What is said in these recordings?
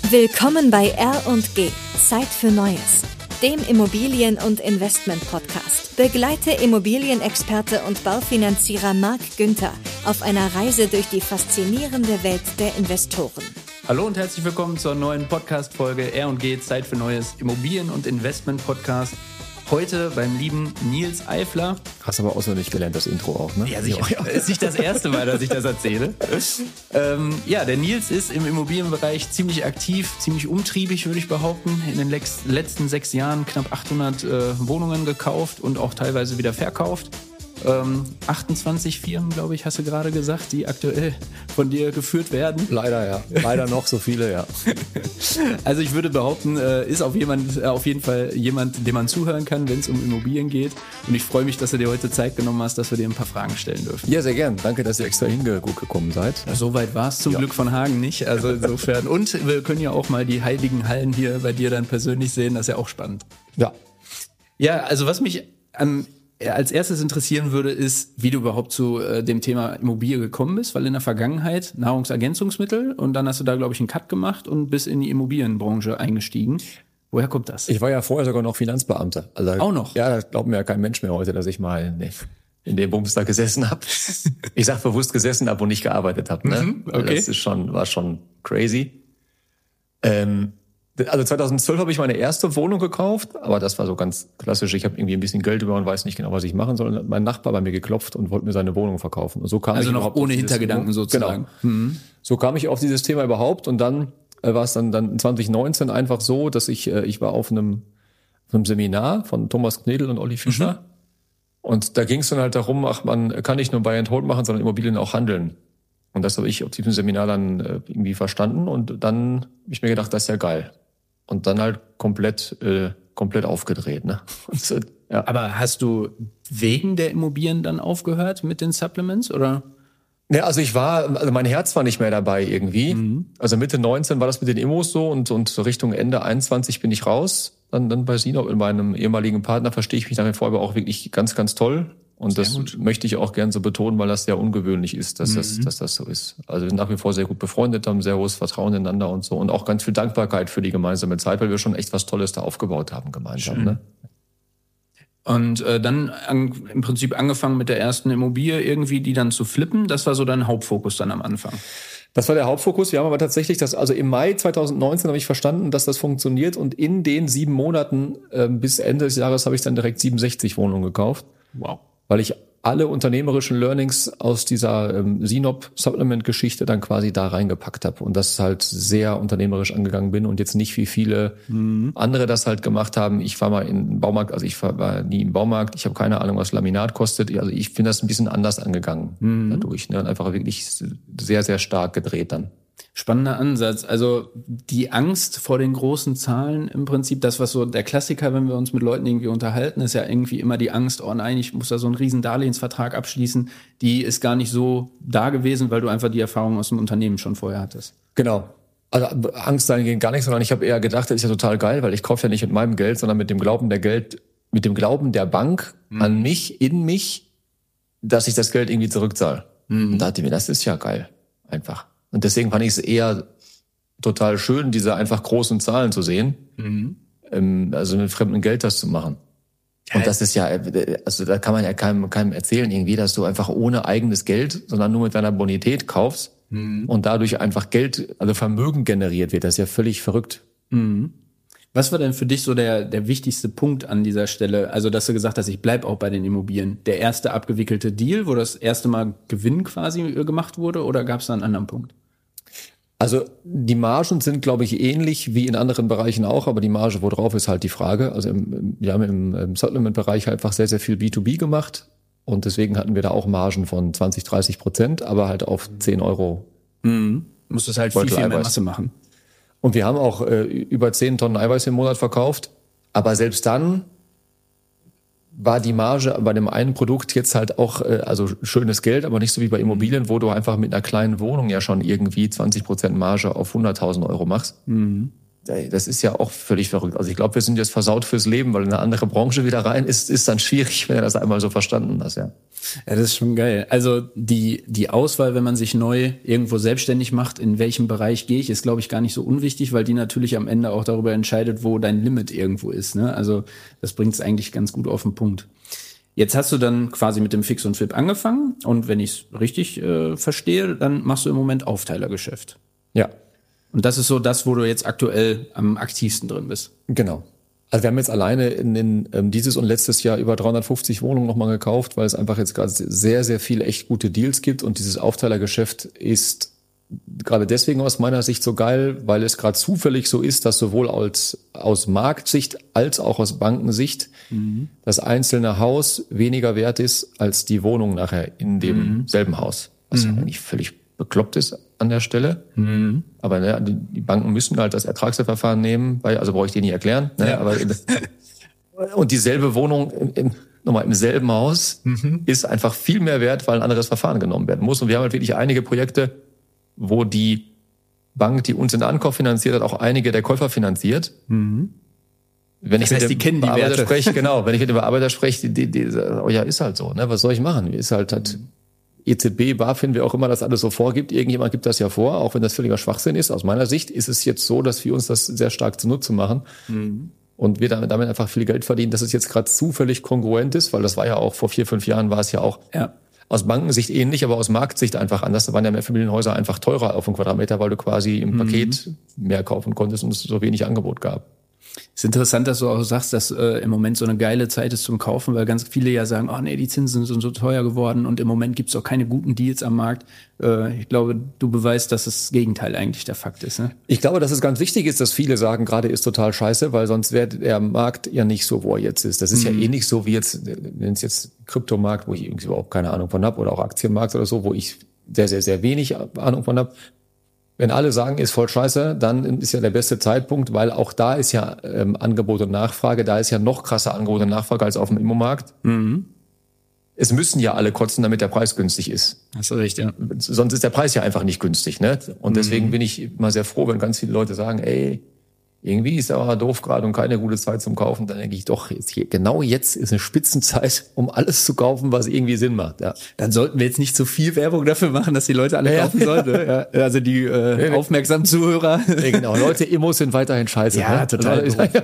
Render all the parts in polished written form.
Willkommen bei R&G, Zeit für Neues, dem Immobilien- und Investment-Podcast. Begleite Immobilienexperte und Baufinanzierer Marc Günther auf einer Reise durch die faszinierende Welt der Investoren. Hallo und herzlich willkommen zur neuen Podcast-Folge R&G, Zeit für Neues, Immobilien- und Investment-Podcast. Heute beim lieben Nils Eifler. Hast aber auswendig gelernt, das Intro auch, ne? Ja, sicher. Es ist nicht das erste Mal, dass ich das erzähle. Der Nils ist im Immobilienbereich ziemlich aktiv, ziemlich umtriebig, würde ich behaupten. In den letzten 6 Jahren knapp 800 Wohnungen gekauft und auch teilweise wieder verkauft. 28 Firmen, glaube ich, hast du gerade gesagt, die aktuell von dir geführt werden. Leider, ja. Leider noch so viele, ja. Also ich würde behaupten, ist auf jeden Fall jemand, dem man zuhören kann, wenn es um Immobilien geht. Und ich freue mich, dass du dir heute Zeit genommen hast, dass wir dir ein paar Fragen stellen dürfen. Ja, sehr gern. Danke, dass ihr extra gut gekommen seid. Ja, so weit war es zum Glück von Hagen nicht. Also insofern. Und wir können ja auch mal die heiligen Hallen hier bei dir dann persönlich sehen. Das ist ja auch spannend. Ja. Ja, also was mich als erstes interessieren würde, ist, wie du überhaupt zu dem Thema Immobilie gekommen bist, weil in der Vergangenheit Nahrungsergänzungsmittel und dann hast du da, glaube ich, einen Cut gemacht und bist in die Immobilienbranche eingestiegen. Woher kommt das? Ich war ja vorher sogar noch Finanzbeamter. Also, auch noch? Ja, das glaubt mir ja kein Mensch mehr heute, dass ich mal in dem Bums da gesessen habe. Ich sag bewusst gesessen habe und nicht gearbeitet habe. Ne? Okay. Das war schon crazy. Also 2012 habe ich meine erste Wohnung gekauft, aber das war so ganz klassisch. Ich habe irgendwie ein bisschen Geld über und weiß nicht genau, was ich machen soll. Und hat mein Nachbar bei mir geklopft und wollte mir seine Wohnung verkaufen. Und so kam also ich noch ohne Hintergedanken sozusagen. Genau. So kam ich auf dieses Thema überhaupt. Und dann war es dann 2019 einfach so, dass ich war auf einem Seminar von Thomas Knedel und Olli Fischer. Und da ging es dann halt darum, man kann nicht nur Buy and Hold machen, sondern Immobilien auch handeln. Und das habe ich auf diesem Seminar dann irgendwie verstanden. Und dann habe ich mir gedacht, das ist ja geil. Und dann halt komplett aufgedreht, ne? Und, ja. Aber hast du wegen der Immobilien dann aufgehört mit den Supplements, oder? Ja, also mein Herz war nicht mehr dabei irgendwie. Also Mitte 19 war das mit den Immos so und so Richtung Ende 21 bin ich raus. Dann bei Sinop mit meinem ehemaligen Partner verstehe ich mich nach wie vor aber auch wirklich ganz, ganz toll. Und sehr das gut. Möchte ich auch gern so betonen, weil das sehr ungewöhnlich ist, dass das so ist. Also wir sind nach wie vor sehr gut befreundet, haben sehr hohes Vertrauen ineinander und so. Und auch ganz viel Dankbarkeit für die gemeinsame Zeit, weil wir schon echt was Tolles da aufgebaut haben gemeinsam. Ne? Und dann im Prinzip angefangen mit der ersten Immobilie irgendwie, die dann zu flippen. Das war so dein Hauptfokus dann am Anfang. Das war der Hauptfokus. Wir haben aber tatsächlich also im Mai 2019 habe ich verstanden, dass das funktioniert. Und in den 7 Monaten bis Ende des Jahres habe ich dann direkt 67 Wohnungen gekauft. Wow. Weil ich alle unternehmerischen Learnings aus dieser Sinop-Supplement-Geschichte dann quasi da reingepackt habe und das halt sehr unternehmerisch angegangen bin und jetzt nicht wie viele andere das halt gemacht haben. Ich war mal im Baumarkt, also ich war nie im Baumarkt, ich habe keine Ahnung, was Laminat kostet. Also ich bin das ein bisschen anders angegangen dadurch, ne? Und einfach wirklich sehr, sehr stark gedreht dann. Spannender Ansatz. Also die Angst vor den großen Zahlen im Prinzip, das was so der Klassiker, wenn wir uns mit Leuten irgendwie unterhalten, ist ja irgendwie immer die Angst, oh nein, ich muss da so einen riesen Darlehensvertrag abschließen. Die ist gar nicht so da gewesen, weil du einfach die Erfahrung aus dem Unternehmen schon vorher hattest. Genau. Also Angst dahingehend gar nicht, sondern ich habe eher gedacht, das ist ja total geil, weil ich kaufe ja nicht mit meinem Geld, sondern mit dem Glauben der Bank an mich, in mich, dass ich das Geld irgendwie zurückzahle. Und da dachte ich mir, das ist ja geil. Einfach. Und deswegen fand ich es eher total schön, diese einfach großen Zahlen zu sehen. Also mit fremdem Geld das zu machen. Und das ist ja, also da kann man ja keinem erzählen irgendwie, dass du einfach ohne eigenes Geld, sondern nur mit deiner Bonität kaufst und dadurch einfach Geld, also Vermögen generiert wird. Das ist ja völlig verrückt. Was war denn für dich so der wichtigste Punkt an dieser Stelle? Also, dass du gesagt hast, ich bleib auch bei den Immobilien. Der erste abgewickelte Deal, wo das erste Mal Gewinn quasi gemacht wurde, oder gab es da einen anderen Punkt? Also die Margen sind, glaube ich, ähnlich wie in anderen Bereichen auch, aber die Marge, wo drauf ist halt die Frage. Also wir haben im Supplement-Bereich einfach sehr, sehr viel B2B gemacht und deswegen hatten wir da auch Margen von 20-30%, aber halt auf 10 Euro. Musstest halt viel mehr Masse machen. Und wir haben auch über 10 Tonnen Eiweiß im Monat verkauft, aber selbst dann war die Marge bei dem einen Produkt jetzt halt auch, also schönes Geld, aber nicht so wie bei Immobilien, wo du einfach mit einer kleinen Wohnung ja schon irgendwie 20% Marge auf 100.000 Euro machst. das ist ja auch völlig verrückt. Also ich glaube, wir sind jetzt versaut fürs Leben, weil in eine andere Branche wieder rein ist dann schwierig, wenn er das einmal so verstanden hat, ja. Ja, das ist schon geil. Also die Auswahl, wenn man sich neu irgendwo selbstständig macht, in welchem Bereich gehe ich, ist, glaube ich, gar nicht so unwichtig, weil die natürlich am Ende auch darüber entscheidet, wo dein Limit irgendwo ist, ne? Also das bringt es eigentlich ganz gut auf den Punkt. Jetzt hast du dann quasi mit dem Fix und Flip angefangen und wenn ich es richtig verstehe, dann machst du im Moment Aufteilergeschäft. Ja. Und das ist so das, wo du jetzt aktuell am aktivsten drin bist. Genau. Also wir haben jetzt alleine in dieses und letztes Jahr über 350 Wohnungen nochmal gekauft, weil es einfach jetzt gerade sehr, sehr viele echt gute Deals gibt. Und dieses Aufteilergeschäft ist gerade deswegen aus meiner Sicht so geil, weil es gerade zufällig so ist, dass sowohl aus Marktsicht als auch aus Bankensicht das einzelne Haus weniger wert ist als die Wohnung nachher in demselben Haus. Was ja eigentlich völlig bekloppt ist an der Stelle. Aber ne, die Banken müssen halt das Ertragsverfahren nehmen, also brauche ich dir nicht erklären. Ne? Ja. Aber und dieselbe Wohnung nochmal im selben Haus ist einfach viel mehr wert, weil ein anderes Verfahren genommen werden muss. Und wir haben halt wirklich einige Projekte, wo die Bank, die uns den Ankauf finanziert hat, auch einige der Käufer finanziert. Wenn das heißt, die kennen die Werte. Spreche, genau, wenn ich mit dem Bearbeiter spreche, ja, ist halt so, ne? Was soll ich machen? Ist halt EZB, BaFin, wer auch immer das alles so vorgibt, irgendjemand gibt das ja vor, auch wenn das völliger Schwachsinn ist. Aus meiner Sicht ist es jetzt so, dass wir uns das sehr stark zunutze machen und wir damit einfach viel Geld verdienen, dass es jetzt gerade zufällig kongruent ist, weil das war ja auch vor 4-5 Jahren war es ja auch aus Bankensicht ähnlich, aber aus Marktsicht einfach anders. Da waren ja Mehrfamilienhäuser einfach teurer auf den Quadratmeter, weil du quasi im Paket mehr kaufen konntest und es so wenig Angebot gab. Ist interessant, dass du auch sagst, dass im Moment so eine geile Zeit ist zum Kaufen, weil ganz viele ja sagen, oh nee, die Zinsen sind so teuer geworden und im Moment gibt's auch keine guten Deals am Markt. Ich glaube, du beweist, dass das Gegenteil eigentlich der Fakt ist. Ne? Ich glaube, dass es ganz wichtig ist, dass viele sagen, gerade ist total scheiße, weil sonst wäre der Markt ja nicht so, wo er jetzt ist. Das ist ja ähnlich so wie jetzt, wenn es jetzt Kryptomarkt, wo ich irgendwie überhaupt keine Ahnung von habe, oder auch Aktienmarkt oder so, wo ich sehr, sehr, sehr wenig Ahnung von habe. Wenn alle sagen, ist voll scheiße, dann ist ja der beste Zeitpunkt, weil auch da ist ja Angebot und Nachfrage, da ist ja noch krasser Angebot und Nachfrage als auf dem Immomarkt. Es müssen ja alle kotzen, damit der Preis günstig ist. Hast du recht, ja. Sonst ist der Preis ja einfach nicht günstig, ne? Und deswegen bin ich immer sehr froh, wenn ganz viele Leute sagen, ey, irgendwie ist aber doof gerade und keine gute Zeit zum Kaufen. Dann denke ich doch, genau jetzt ist eine Spitzenzeit, um alles zu kaufen, was irgendwie Sinn macht. Ja. Dann sollten wir jetzt nicht so viel Werbung dafür machen, dass die Leute alle kaufen sollen. Ne? Ja. Also die aufmerksamen Zuhörer. Ja, genau, Leute, Immos sind weiterhin scheiße. Ja, ne? total.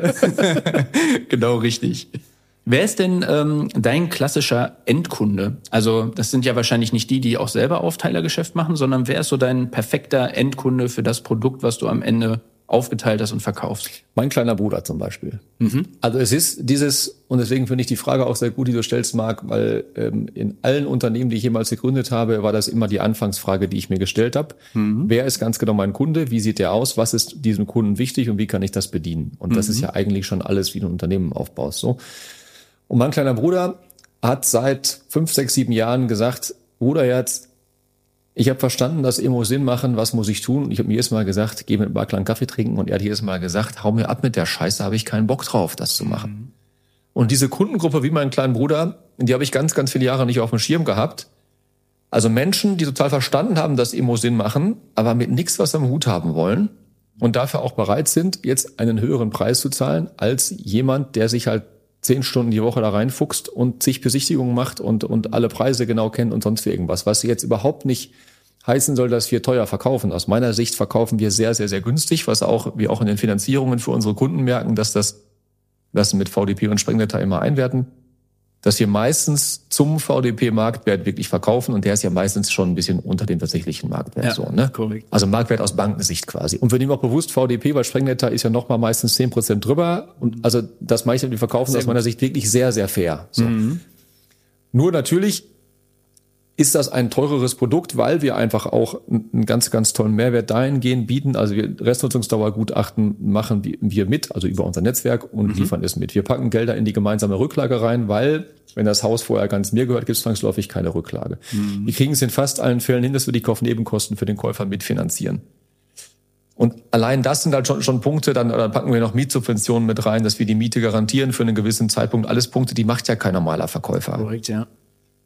Genau, richtig. Wer ist denn dein klassischer Endkunde? Also das sind ja wahrscheinlich nicht die auch selber Aufteilergeschäft machen, sondern wer ist so dein perfekter Endkunde für das Produkt, was du am Ende aufgeteilt hast und verkaufst? Mein kleiner Bruder zum Beispiel. Also es ist dieses, und deswegen finde ich die Frage auch sehr gut, die du stellst, Marc, weil in allen Unternehmen, die ich jemals gegründet habe, war das immer die Anfangsfrage, die ich mir gestellt habe. Wer ist ganz genau mein Kunde? Wie sieht der aus? Was ist diesem Kunden wichtig und wie kann ich das bedienen? Und das ist ja eigentlich schon alles, wie du ein Unternehmen aufbaust. So. Und mein kleiner Bruder hat seit 5, 6, 7 Jahren gesagt, Bruderherz, ich habe verstanden, dass Immo Sinn machen, was muss ich tun? Und ich habe mir jedes Mal gesagt, geh mit Makler einen Kaffee trinken. Und er hat jedes Mal gesagt, hau mir ab mit der Scheiße, habe ich keinen Bock drauf, das zu machen. Und diese Kundengruppe wie meinen kleinen Bruder, die habe ich ganz, ganz viele Jahre nicht auf dem Schirm gehabt. Also Menschen, die total verstanden haben, dass Immo Sinn machen, aber mit nichts was am Hut haben wollen und dafür auch bereit sind, jetzt einen höheren Preis zu zahlen, als jemand, der sich halt 10 Stunden die Woche da reinfuchst und zig Besichtigungen macht und alle Preise genau kennt und sonst irgendwas. Was jetzt überhaupt nicht heißen soll, dass wir teuer verkaufen. Aus meiner Sicht verkaufen wir sehr, sehr, sehr günstig, was wir auch in den Finanzierungen für unsere Kunden merken, dass das mit VDP und Sprengnetter immer einwerten, dass wir meistens zum VDP-Marktwert wirklich verkaufen und der ist ja meistens schon ein bisschen unter dem tatsächlichen Marktwert. Ja, so, ne? Korrekt. Also Marktwert aus Bankensicht quasi. Und wir nehmen auch bewusst VDP, weil Sprengnetter ist ja nochmal meistens 10% drüber. Und also das meiste, wir verkaufen sehr aus meiner Sicht wirklich sehr, sehr fair. So. Nur natürlich ist das ein teureres Produkt, weil wir einfach auch einen ganz, ganz tollen Mehrwert dahingehend bieten. Also wir Restnutzungsdauergutachten machen wir mit, also über unser Netzwerk und liefern es mit. Wir packen Gelder in die gemeinsame Rücklage rein, weil wenn das Haus vorher ganz mir gehört, gibt es zwangsläufig keine Rücklage. Wir kriegen es in fast allen Fällen hin, dass wir die Kaufnebenkosten für den Käufer mitfinanzieren. Und allein das sind halt schon Punkte, dann packen wir noch Mietsubventionen mit rein, dass wir die Miete garantieren für einen gewissen Zeitpunkt. Alles Punkte, die macht ja kein normaler Verkäufer. Korrekt, ja.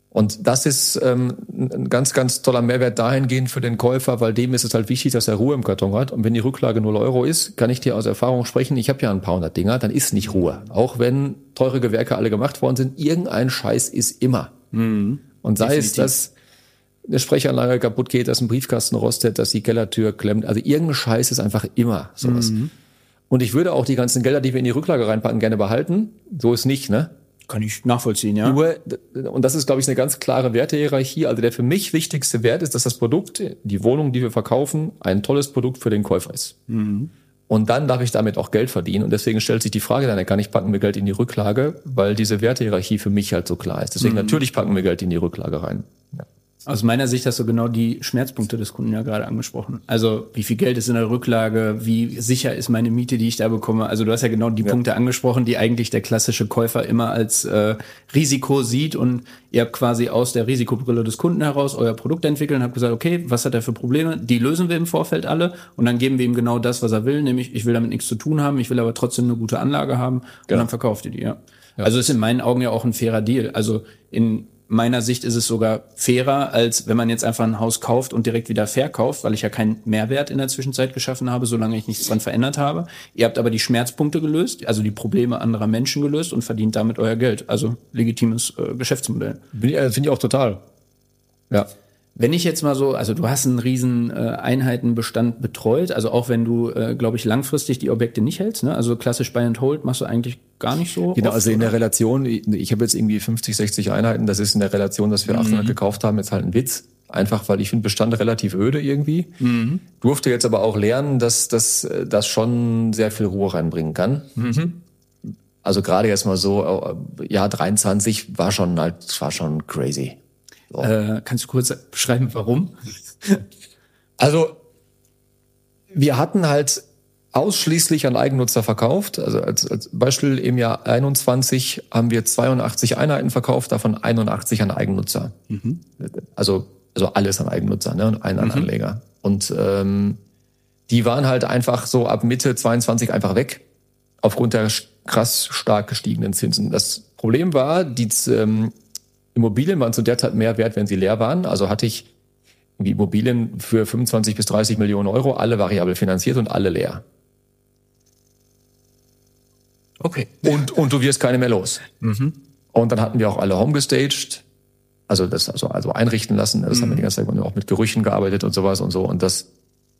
Und das ist ein ganz, ganz toller Mehrwert dahingehend für den Käufer, weil dem ist es halt wichtig, dass er Ruhe im Karton hat. Und wenn die Rücklage 0 € ist, kann ich dir aus Erfahrung sprechen, ich habe ja ein paar hundert Dinger, dann ist nicht Ruhe. Auch wenn teure Gewerke alle gemacht worden sind, irgendein Scheiß ist immer. Und sei es, dass eine Sprechanlage kaputt geht, dass ein Briefkasten rostet, dass die Kellertür klemmt. Also irgendein Scheiß ist einfach immer sowas. Und ich würde auch die ganzen Gelder, die wir in die Rücklage reinpacken, gerne behalten. So ist nicht, ne? Kann ich nachvollziehen, ja. Nur, und das ist, glaube ich, eine ganz klare Wertehierarchie. Also der für mich wichtigste Wert ist, dass das Produkt, die Wohnung, die wir verkaufen, ein tolles Produkt für den Käufer ist. Und dann darf ich damit auch Geld verdienen. Und deswegen stellt sich die Frage dann, kann ich packen wir Geld in die Rücklage, weil diese Wertehierarchie für mich halt so klar ist. Deswegen natürlich packen wir Geld in die Rücklage rein. Ja. Aus meiner Sicht hast du genau die Schmerzpunkte des Kunden ja gerade angesprochen. Also wie viel Geld ist in der Rücklage, wie sicher ist meine Miete, die ich da bekomme. Also du hast ja genau die Punkte angesprochen, die eigentlich der klassische Käufer immer als Risiko sieht. Und ihr habt quasi aus der Risikobrille des Kunden heraus euer Produkt entwickelt und habt gesagt, okay, was hat er für Probleme? Die lösen wir im Vorfeld alle und dann geben wir ihm genau das, was er will. Nämlich, ich will damit nichts zu tun haben, ich will aber trotzdem eine gute Anlage haben und dann verkauft ihr die. Ja. Also ist in meinen Augen ja auch ein fairer Deal. Also in meiner Sicht ist es sogar fairer, als wenn man jetzt einfach ein Haus kauft und direkt wieder verkauft, weil ich ja keinen Mehrwert in der Zwischenzeit geschaffen habe, solange ich nichts dran verändert habe. Ihr habt aber die Schmerzpunkte gelöst, also die Probleme anderer Menschen gelöst und verdient damit euer Geld. Also legitimes Geschäftsmodell. Finde ich auch total. Ja. Wenn ich jetzt mal so, also du hast einen riesen Einheitenbestand betreut, also auch wenn du, glaube ich, langfristig die Objekte nicht hältst, ne? Also klassisch Buy and Hold machst du eigentlich gar nicht so. Genau, oft, also in oder? der Relation, ich habe jetzt irgendwie 50, 60 Einheiten, das ist in der Relation, dass wir 800 gekauft haben, jetzt halt ein Witz. Einfach, weil ich finde Bestand relativ öde irgendwie. Durfte jetzt aber auch lernen, dass das schon sehr viel Ruhe reinbringen kann. Also gerade jetzt mal so, Jahr 23 war schon crazy. So. Kannst du kurz beschreiben, warum? Also wir hatten halt ausschließlich an Eigennutzer verkauft. Also als Beispiel im Jahr 21 haben wir 82 Einheiten verkauft, davon 81 an Eigennutzer. Also alles an Eigennutzer, ne, und einen an Anleger. Und die waren halt einfach so ab Mitte 22 einfach weg, aufgrund der krass stark gestiegenen Zinsen. Das Problem war, die Immobilien waren zu der Zeit mehr wert, wenn sie leer waren. Also hatte ich irgendwie Immobilien für 25 bis 30 Millionen Euro, alle variabel finanziert und alle leer. Okay. Und du wirst keine mehr los. Und dann hatten wir auch alle homegestaged, also einrichten lassen. Das haben wir die ganze Zeit auch mit Gerüchen gearbeitet und sowas und so. Und das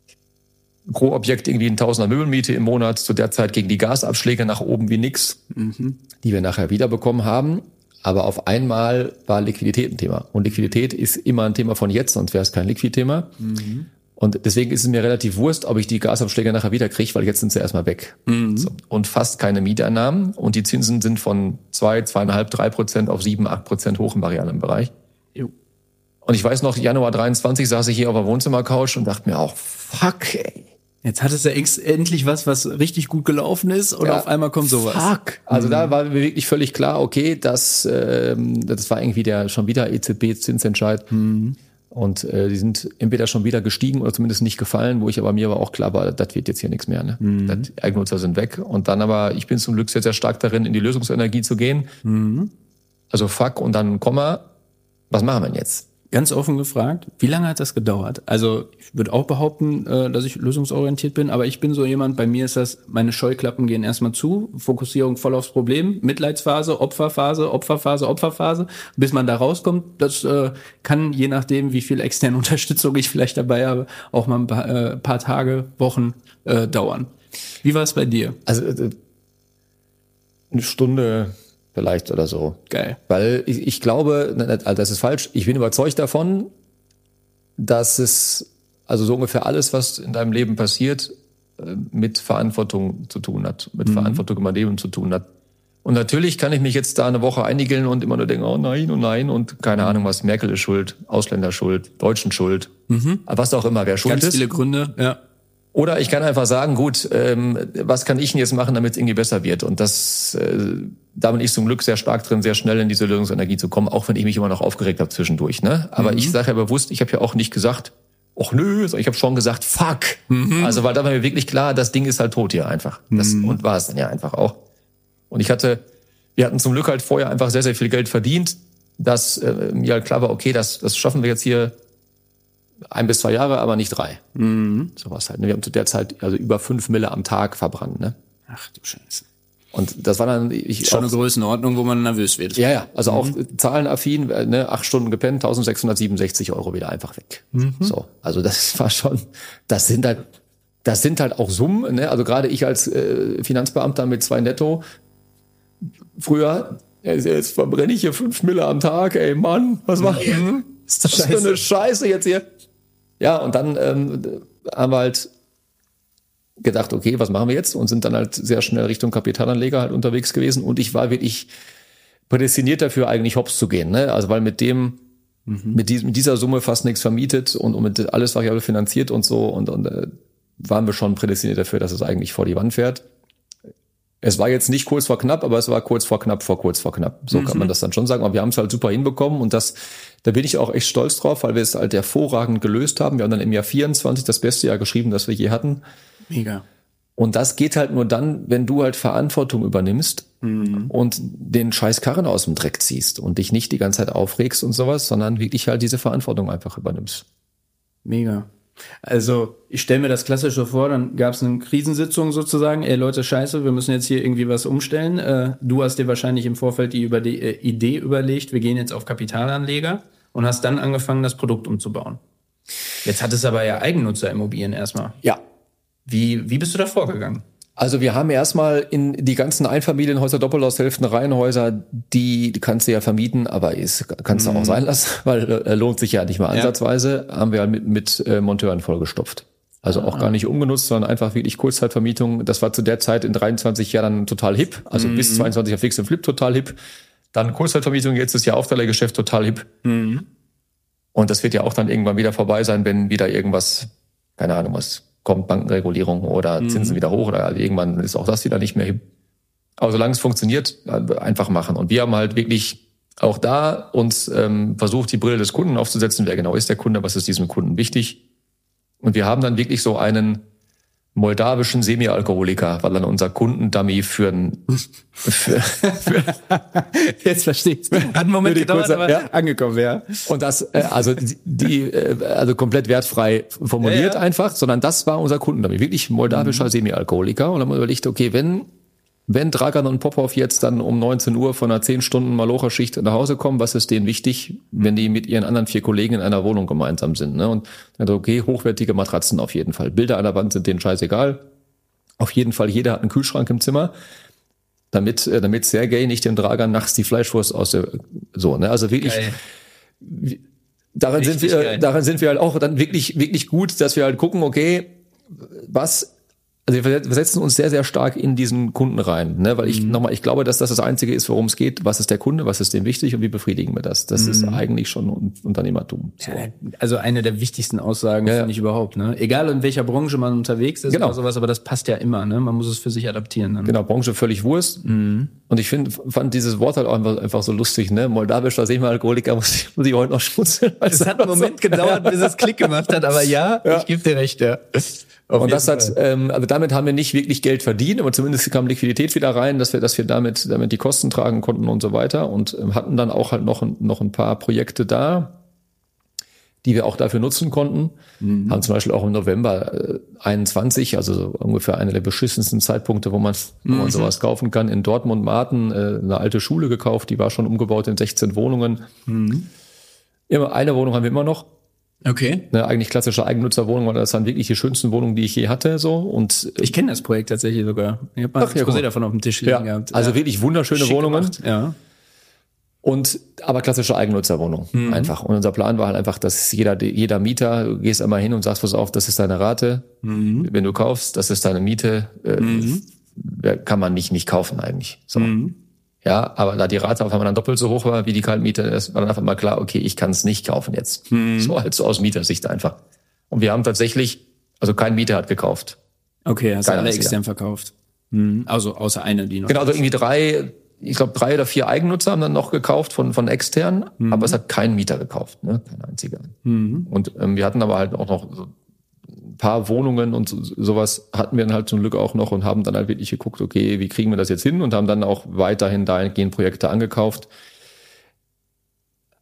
pro Objekt irgendwie ein Tausender Möbelmiete im Monat, zu der Zeit gegen die Gasabschläge nach oben wie nix, die wir nachher wiederbekommen haben. Aber auf einmal war Liquidität ein Thema. Und Liquidität ist immer ein Thema von jetzt, sonst wäre es kein Liquid-Thema. Und deswegen ist es mir relativ wurscht, ob ich die Gasabschläge nachher wieder kriege, weil jetzt sind sie erstmal weg. So. Und fast keine Mieteinnahmen. Und die Zinsen sind von 2, 2,5, 3% auf 7, 8% hoch im variablen Bereich. Und ich weiß noch, Januar 23 saß ich hier auf der Wohnzimmercouch und dachte mir auch, fuck, ey. Jetzt hattest du endlich was richtig gut gelaufen ist und auf einmal kommt sowas. Fuck. Also da war mir wirklich völlig klar, okay, das war irgendwie schon wieder EZB-Zinsentscheid. Und die sind entweder schon wieder gestiegen oder zumindest nicht gefallen, mir aber auch klar war, das wird jetzt hier nichts mehr. Ne? Die Eigennutzer sind weg. Und dann aber, ich bin zum Glück sehr, sehr stark darin, in die Lösungsenergie zu gehen. Also fuck und dann Komma, was machen wir denn jetzt? Ganz offen gefragt, wie lange hat das gedauert? Also ich würde auch behaupten, dass ich lösungsorientiert bin, aber ich bin so jemand, bei mir ist das, meine Scheuklappen gehen erstmal zu, Fokussierung voll aufs Problem, Mitleidsphase, Opferphase, bis man da rauskommt. Das kann, je nachdem, wie viel externe Unterstützung ich vielleicht dabei habe, auch mal ein paar Tage, Wochen dauern. Wie war es bei dir? Also eine Stunde vielleicht oder so. Geil. Weil ich glaube, also das ist falsch, ich bin überzeugt davon, dass es, also so ungefähr alles, was in deinem Leben passiert, mit Verantwortung zu tun hat, mit Verantwortung über Leben zu tun hat. Und natürlich kann ich mich jetzt da eine Woche einigeln und immer nur denken, oh nein und keine Ahnung was, Merkel ist schuld, Ausländer schuld, Deutschen schuld, was auch immer, wer schuld ist. Ganz viele Gründe, ja. Oder ich kann einfach sagen, gut, was kann ich denn jetzt machen, damit es irgendwie besser wird? Und da bin ich zum Glück sehr stark drin, sehr schnell in diese Lösungsenergie zu kommen, auch wenn ich mich immer noch aufgeregt habe zwischendurch. Ne? Aber ich sage ja bewusst, ich habe ja auch nicht gesagt, ach nö, ich habe schon gesagt, fuck. Also weil da war mir wirklich klar, das Ding ist halt tot hier einfach. Und war es dann ja einfach auch. Und wir hatten zum Glück halt vorher einfach sehr, sehr viel Geld verdient. dass mir halt klar war, okay, das schaffen wir jetzt hier 1 bis 2 Jahre, aber nicht 3. Sowas halt. Wir haben zu der Zeit also über 5 Mille am Tag verbrannt. Ne? Ach du Scheiße. Und das war dann... Schon eine Größenordnung, wo man nervös wird. Ja, also auch zahlenaffin, ne, 8 Stunden gepennt, 1.667 € wieder einfach weg. So, also das war schon, das sind halt auch Summen, ne? Also gerade ich als Finanzbeamter mit 2 netto, früher, jetzt verbrenne ich hier 5 Mille am Tag, ey Mann, was macht ist das für eine Scheiße jetzt hier? Ja, und dann haben wir halt gedacht, okay, was machen wir jetzt? Und sind dann halt sehr schnell Richtung Kapitalanleger halt unterwegs gewesen. Und ich war wirklich prädestiniert dafür, eigentlich hops zu gehen. Ne? Also weil mit dieser Summe fast nichts vermietet und mit alles variabel finanziert und so. Und waren wir schon prädestiniert dafür, dass es eigentlich vor die Wand fährt. Es war jetzt nicht kurz vor knapp, aber es war kurz vor knapp. So kann man das dann schon sagen. Aber wir haben es halt super hinbekommen. Und da bin ich auch echt stolz drauf, weil wir es halt hervorragend gelöst haben. Wir haben dann im Jahr 24 das beste Jahr geschrieben, das wir je hatten. Mega. Und das geht halt nur dann, wenn du halt Verantwortung übernimmst und den scheiß Karren aus dem Dreck ziehst und dich nicht die ganze Zeit aufregst und sowas, sondern wirklich halt diese Verantwortung einfach übernimmst. Mega. Also ich stelle mir das klassisch so vor, dann gab es eine Krisensitzung sozusagen, ey Leute, scheiße, wir müssen jetzt hier irgendwie was umstellen. Du hast dir wahrscheinlich im Vorfeld die Idee überlegt, wir gehen jetzt auf Kapitalanleger und hast dann angefangen, das Produkt umzubauen. Jetzt hat es aber ja Eigennutzerimmobilien erstmal. Ja. Wie bist du da vorgegangen? Also wir haben erstmal in die ganzen Einfamilienhäuser, Doppelhaushälften, Reihenhäuser, die kannst du ja vermieten, aber kannst du auch sein lassen, weil lohnt sich ja nicht mal ansatzweise, haben wir mit Monteuren vollgestopft. Also auch gar nicht umgenutzt, sondern einfach wirklich Kurzzeitvermietung. Das war zu der Zeit in 23 Jahren total hip, also bis 22 auf Fix und Flip total hip. Dann Kurzzeitvermietung, jetzt ist ja Aufteilergeschäft total hip. Und das wird ja auch dann irgendwann wieder vorbei sein, wenn wieder irgendwas, keine Ahnung was, kommt, Bankenregulierung oder Zinsen wieder hoch oder irgendwann ist auch das wieder nicht mehr hip. Aber solange es funktioniert, einfach machen. Und wir haben halt wirklich auch da uns versucht, die Brille des Kunden aufzusetzen. Wer genau ist der Kunde? Was ist diesem Kunden wichtig? Und wir haben dann wirklich so einen moldawischen Semi-Alkoholiker, war dann unser Kundendummy für Jetzt verstehe ich. Hat einen Moment gedauert, aber angekommen, ja. Und das, also also komplett wertfrei formuliert einfach, sondern das war unser Kundendummy, wirklich moldawischer Semi-Alkoholiker. Und dann haben wir überlegt, okay, wenn Dragan und Popov jetzt dann um 19 Uhr von einer 10 Stunden Malocha-Schicht nach Hause kommen, was ist denen wichtig, wenn die mit ihren anderen 4 Kollegen in einer Wohnung gemeinsam sind? Ne? Und dann okay, hochwertige Matratzen auf jeden Fall. Bilder an der Wand sind denen scheißegal. Auf jeden Fall, jeder hat einen Kühlschrank im Zimmer, damit Sergej nicht dem Dragan nachts die Fleischwurst aus der, so, ne? Also wirklich, daran sind wir halt auch dann wirklich, wirklich gut, dass wir halt gucken, okay, also wir versetzen uns sehr, sehr stark in diesen Kunden rein, ne? Weil ich glaube, dass das Einzige ist, worum es geht. Was ist der Kunde? Was ist dem wichtig? Und wie befriedigen wir das? Das ist eigentlich schon Unternehmertum. So. Ja, also eine der wichtigsten Aussagen finde ich überhaupt, ne? Egal in welcher Branche man unterwegs ist oder sowas, aber das passt ja immer, ne? Man muss es für sich adaptieren. Dann. Genau, Branche völlig Wurst. Und ich fand dieses Wort halt auch einfach so lustig, ne? Moldawischer Semi-Alkoholiker muss ich heute noch schmunzeln. Es hat einen Moment gedauert, bis es Klick gemacht hat, aber ich gebe dir recht, ja. Und das hat, also damit haben wir nicht wirklich Geld verdient, aber zumindest kam Liquidität wieder rein, dass wir damit die Kosten tragen konnten und so weiter und hatten dann auch halt noch ein paar Projekte da, die wir auch dafür nutzen konnten. Haben zum Beispiel auch im November 21, also so ungefähr einer der beschissensten Zeitpunkte, wo man sowas kaufen kann, in Dortmund-Marten eine alte Schule gekauft, die war schon umgebaut in 16 Wohnungen. Immer eine Wohnung haben wir immer noch. Okay. Ne, eigentlich klassische Eigennutzerwohnung, weil das waren wirklich die schönsten Wohnungen, die ich je hatte, so. Und ich kenne das Projekt tatsächlich sogar. Ich habe mal ein Exposé davon auf dem Tisch liegen gehabt. Also wirklich wunderschöne Schick Wohnungen. Gemacht. Ja. Und aber klassische Eigennutzerwohnung einfach. Und unser Plan war halt einfach, dass jeder Mieter, du gehst einmal hin und sagst, pass auf, das ist deine Rate. Wenn du kaufst, das ist deine Miete. Kann man nicht kaufen eigentlich. So. Ja, aber da die Rate auf einmal dann doppelt so hoch war wie die Kaltmiete, ist war dann einfach mal klar, okay, ich kann es nicht kaufen jetzt. So halt so aus Mietersicht einfach. Und wir haben tatsächlich, also kein Mieter hat gekauft. Okay, hast du alle extern verkauft. Also außer eine, die noch. Genau, also irgendwie 3 oder 4 Eigennutzer haben dann noch gekauft von extern, aber es hat kein Mieter gekauft, ne? Kein einziger. Und wir hatten aber halt auch noch so ein paar Wohnungen und sowas hatten wir dann halt zum Glück auch noch und haben dann halt wirklich geguckt, okay, wie kriegen wir das jetzt hin und haben dann auch weiterhin dahingehend Projekte angekauft.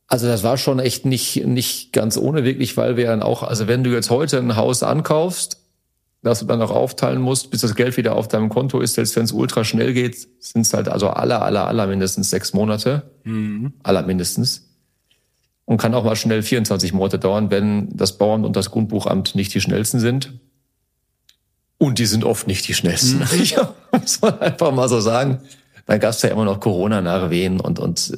Also das war schon echt nicht ganz ohne wirklich, weil wir dann auch, also wenn du jetzt heute ein Haus ankaufst, das du dann auch aufteilen musst, bis das Geld wieder auf deinem Konto ist, selbst wenn es ultra schnell geht, sind es halt also aller mindestens 6 Monate. Aller mindestens. Und kann auch mal schnell 24 Monate dauern, wenn das Bauamt und das Grundbuchamt nicht die schnellsten sind. Und die sind oft nicht die schnellsten. Ja, muss man einfach mal so sagen. Dann gab es ja immer noch Corona-Nachwehen und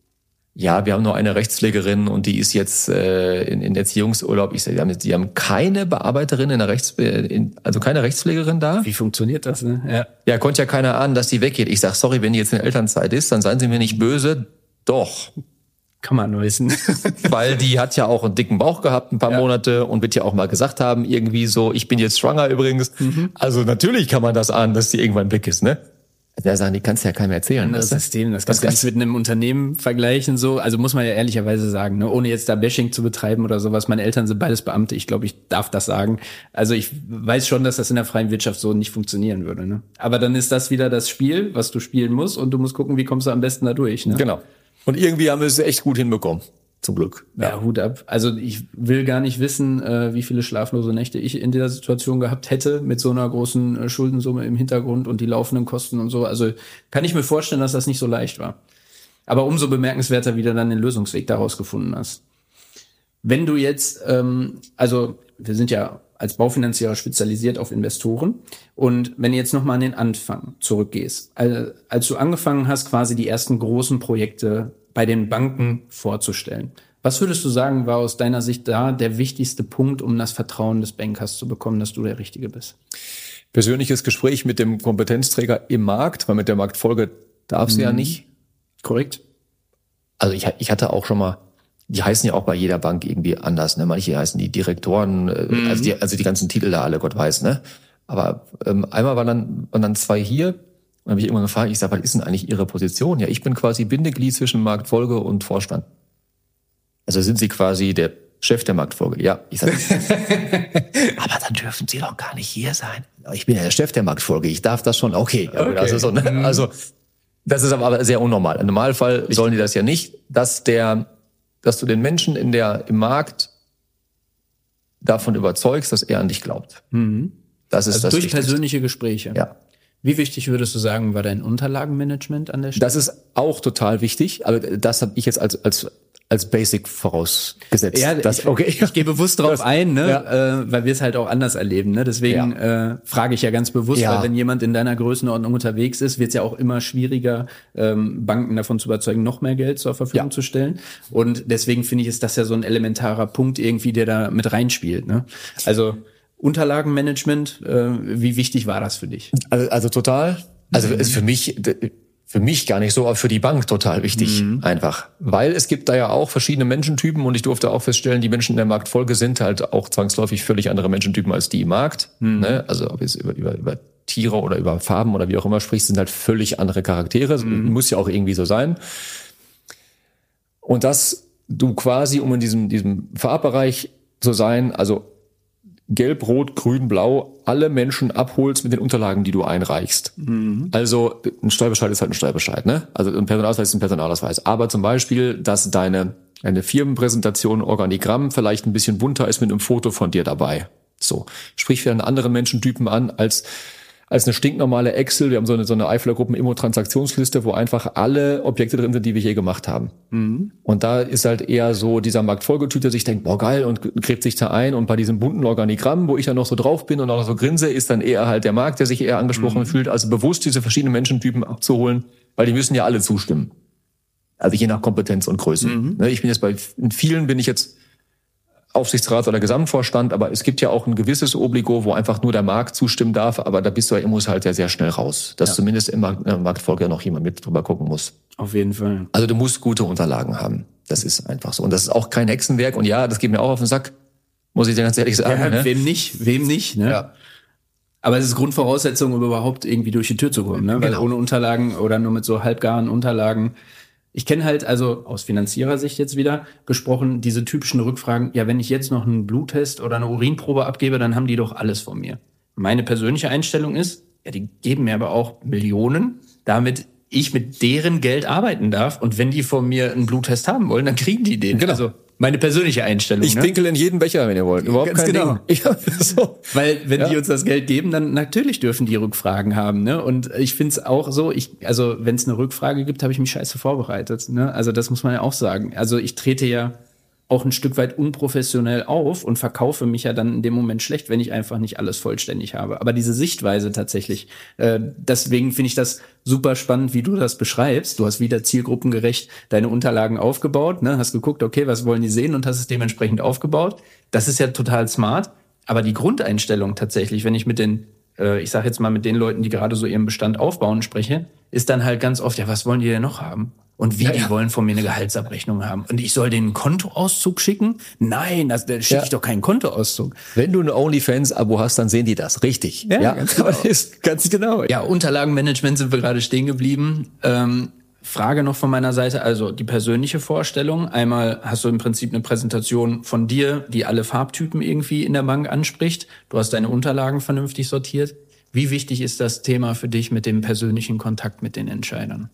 ja, wir haben nur eine Rechtspflegerin und die ist jetzt in Erziehungsurlaub. Ich sage, die haben keine Bearbeiterin also keine Rechtspflegerin da. Wie funktioniert das, ne? Ja, konnte ja keiner ahnen, dass die weggeht. Ich sag, sorry, wenn die jetzt in Elternzeit ist, dann seien Sie mir nicht böse. Doch. Kann man nur wissen. Weil die hat ja auch einen dicken Bauch gehabt, ein paar Monate, und wird ja auch mal gesagt haben, irgendwie so, ich bin jetzt schwanger übrigens. Also natürlich kann man das ahnen, dass die irgendwann weg ist, ne? Da sagen, die kannst du ja keinem erzählen. Das System, das kannst du nicht mit einem Unternehmen vergleichen, so. Also muss man ja ehrlicherweise sagen, ne? Ohne jetzt da Bashing zu betreiben oder sowas. Meine Eltern sind beides Beamte. Ich glaube, ich darf das sagen. Also ich weiß schon, dass das in der freien Wirtschaft so nicht funktionieren würde, ne? Aber dann ist das wieder das Spiel, was du spielen musst, und du musst gucken, wie kommst du am besten da durch, ne? Genau. Und irgendwie haben wir es echt gut hinbekommen. Zum Glück. Ja, Hut ab. Also ich will gar nicht wissen, wie viele schlaflose Nächte ich in dieser Situation gehabt hätte, mit so einer großen Schuldensumme im Hintergrund und die laufenden Kosten und so. Also kann ich mir vorstellen, dass das nicht so leicht war. Aber umso bemerkenswerter, wie du dann den Lösungsweg daraus gefunden hast. Wenn du jetzt, also wir sind ja als Baufinanzierer spezialisiert auf Investoren, und wenn du jetzt nochmal an den Anfang zurückgehst, als du angefangen hast, quasi die ersten großen Projekte bei den Banken vorzustellen, was würdest du sagen, war aus deiner Sicht da der wichtigste Punkt, um das Vertrauen des Bankers zu bekommen, dass du der Richtige bist? Persönliches Gespräch mit dem Kompetenzträger im Markt, weil mit der Marktfolge darf sie ja nicht. Korrekt. Also ich hatte auch schon mal, die heißen ja auch bei jeder Bank irgendwie anders, ne? Manche heißen die Direktoren, also die ganzen Titel da alle, Gott weiß, ne? Aber einmal waren dann 2 hier. Und dann habe ich irgendwann gefragt, ich sage, was ist denn eigentlich Ihre Position? Ja, ich bin quasi Bindeglied zwischen Marktfolge und Vorstand. Also sind Sie quasi der Chef der Marktfolge? Ja, ich sage, aber dann dürfen Sie doch gar nicht hier sein. Ich bin ja der Chef der Marktfolge, ich darf das schon. Okay. Also, so, ne? Also das ist aber sehr unnormal. Im Normalfall sollen die das ja nicht, dass du den Menschen im Markt davon überzeugst, dass er an dich glaubt. Das ist also das durch Wichtigste. persönliche Gespräche. Ja. Wie wichtig würdest du sagen, war dein Unterlagenmanagement an der Stelle? Das ist auch total wichtig, aber das habe ich jetzt als Basic vorausgesetzt. Ja, ich gehe bewusst drauf ein, ne, weil wir es halt auch anders erleben, ne? Deswegen frage ich ja ganz bewusst, weil wenn jemand in deiner Größenordnung unterwegs ist, wird es ja auch immer schwieriger, Banken davon zu überzeugen, noch mehr Geld zur Verfügung zu stellen. Und deswegen finde ich, ist das ja so ein elementarer Punkt irgendwie, der da mit reinspielt, ne? Also Unterlagenmanagement, wie wichtig war das für dich? Also total. Also ist für mich gar nicht so, aber für die Bank total wichtig einfach. Weil es gibt da ja auch verschiedene Menschentypen, und ich durfte auch feststellen, die Menschen in der Marktfolge sind halt auch zwangsläufig völlig andere Menschentypen als die im Markt. Ne? Also ob jetzt über Tiere oder über Farben oder wie auch immer sprichst, sind halt völlig andere Charaktere. Muss ja auch irgendwie so sein. Und dass du quasi, um in diesem Farbbereich zu sein, also Gelb, Rot, Grün, Blau, alle Menschen abholst mit den Unterlagen, die du einreichst. Also ein Steuerbescheid ist halt ein Steuerbescheid, ne? Also ein Personalausweis ist ein Personalausweis. Aber zum Beispiel, dass eine Firmenpräsentation, Organigramm vielleicht ein bisschen bunter ist mit einem Foto von dir dabei. So. Sprich für einen anderen Menschentypen an als eine stinknormale Excel. Wir haben so eine Eifler Gruppen Immo-Transaktionsliste, wo einfach alle Objekte drin sind, die wir je gemacht haben. Und da ist halt eher so dieser Marktfolgetyp, der sich denkt, boah geil, und gräbt sich da ein. Und bei diesem bunten Organigramm, wo ich dann noch so drauf bin und auch noch so grinse, ist dann eher halt der Markt, der sich eher angesprochen fühlt. Also bewusst diese verschiedenen Menschentypen abzuholen, weil die müssen ja alle zustimmen. Also je nach Kompetenz und Größe. Ich bin jetzt in vielen bin ich jetzt Aufsichtsrat oder Gesamtvorstand, aber es gibt ja auch ein gewisses Obligo, wo einfach nur der Markt zustimmen darf, aber da bist du ja immer halt sehr schnell raus, dass zumindest in der Marktfolge noch jemand mit drüber gucken muss. Auf jeden Fall. Also du musst gute Unterlagen haben. Das ist einfach so. Und das ist auch kein Hexenwerk. Und ja, das geht mir auch auf den Sack, muss ich dir ganz ehrlich sagen. Ja, ne? Wem nicht, ne? Ja. Aber es ist Grundvoraussetzung, um überhaupt irgendwie durch die Tür zu kommen, ne? Weil ohne Unterlagen oder nur mit so halbgaren Unterlagen. Ich kenne halt, also aus Finanzierersicht jetzt wieder gesprochen, diese typischen Rückfragen, ja, wenn ich jetzt noch einen Bluttest oder eine Urinprobe abgebe, dann haben die doch alles von mir. Meine persönliche Einstellung ist, ja, die geben mir aber auch Millionen, damit ich mit deren Geld arbeiten darf. Und wenn die von mir einen Bluttest haben wollen, dann kriegen die den. Genau. Also meine persönliche Einstellung. Ich pinkel in jeden Becher, wenn ihr wollt. Überhaupt Ganz kein genau. Ding. Ja, so. Weil wenn die uns das Geld geben, dann natürlich dürfen die Rückfragen haben. Ne? Und ich finde es auch so, also wenn es eine Rückfrage gibt, habe ich mich scheiße vorbereitet. Ne? Also das muss man ja auch sagen. Also ich trete ja auch ein Stück weit unprofessionell auf und verkaufe mich ja dann in dem Moment schlecht, wenn ich einfach nicht alles vollständig habe. Aber diese Sichtweise tatsächlich, deswegen finde ich das super spannend, wie du das beschreibst. Du hast wieder zielgruppengerecht deine Unterlagen aufgebaut, ne? Hast geguckt, okay, was wollen die sehen und hast es dementsprechend aufgebaut. Das ist ja total smart. Aber die Grundeinstellung tatsächlich, wenn ich mit den, ich sage jetzt mal mit den Leuten, die gerade so ihren Bestand aufbauen, spreche, ist dann halt ganz oft, ja, was wollen die denn noch haben? Und wie, die wollen von mir eine Gehaltsabrechnung haben. Und ich soll denen einen Kontoauszug schicken? Nein, da schicke ich doch keinen Kontoauszug. Wenn du ein OnlyFans-Abo hast, dann sehen die das. Richtig. Ja, ganz genau. Ganz genau. Ja, Unterlagenmanagement sind wir gerade stehen geblieben. Frage noch von meiner Seite, also die persönliche Vorstellung. Einmal hast du im Prinzip eine Präsentation von dir, die alle Farbtypen irgendwie in der Bank anspricht. Du hast deine Unterlagen vernünftig sortiert. Wie wichtig ist das Thema für dich mit dem persönlichen Kontakt mit den Entscheidern?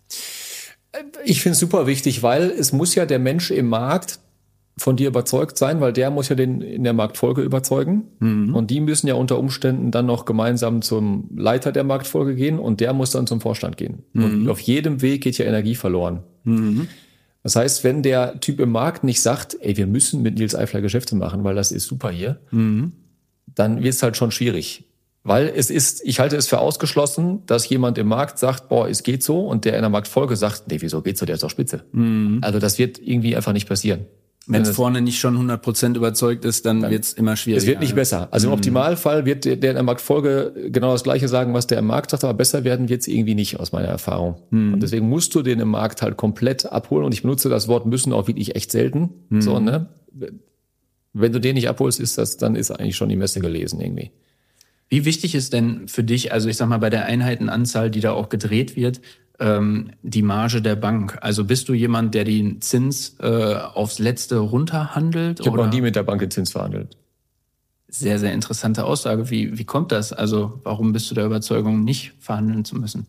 Ich finde es super wichtig, weil es muss ja der Mensch im Markt von dir überzeugt sein, weil der muss ja den in der Marktfolge überzeugen. Und die müssen ja unter Umständen dann noch gemeinsam zum Leiter der Marktfolge gehen und der muss dann zum Vorstand gehen. Und auf jedem Weg geht ja Energie verloren. Das heißt, wenn der Typ im Markt nicht sagt, ey, wir müssen mit Nils Eifler Geschäfte machen, weil das ist super hier, dann wird es halt schon schwierig. Weil ich halte es für ausgeschlossen, dass jemand im Markt sagt, boah, es geht so, und der in der Marktfolge sagt, nee, wieso geht's so, der ist doch spitze. Also das wird irgendwie einfach nicht passieren. Wenn es vorne nicht schon 100% überzeugt ist, dann wird es immer schwieriger. Es wird nicht besser. Also im Optimalfall wird der in der Marktfolge genau das Gleiche sagen, was der im Markt sagt, aber besser werden wird es irgendwie nicht, aus meiner Erfahrung. Und deswegen musst du den im Markt halt komplett abholen, und ich benutze das Wort müssen auch wirklich echt selten. So, ne? Wenn du den nicht abholst, dann ist eigentlich schon die Messe gelesen irgendwie. Wie wichtig ist denn für dich, also ich sag mal bei der Einheitenanzahl, die da auch gedreht wird, die Marge der Bank? Also bist du jemand, der den Zins aufs Letzte runterhandelt? Ich habe noch nie mit der Bank den Zins verhandelt. Sehr, sehr interessante Aussage. Wie kommt das? Also warum bist du der Überzeugung, nicht verhandeln zu müssen?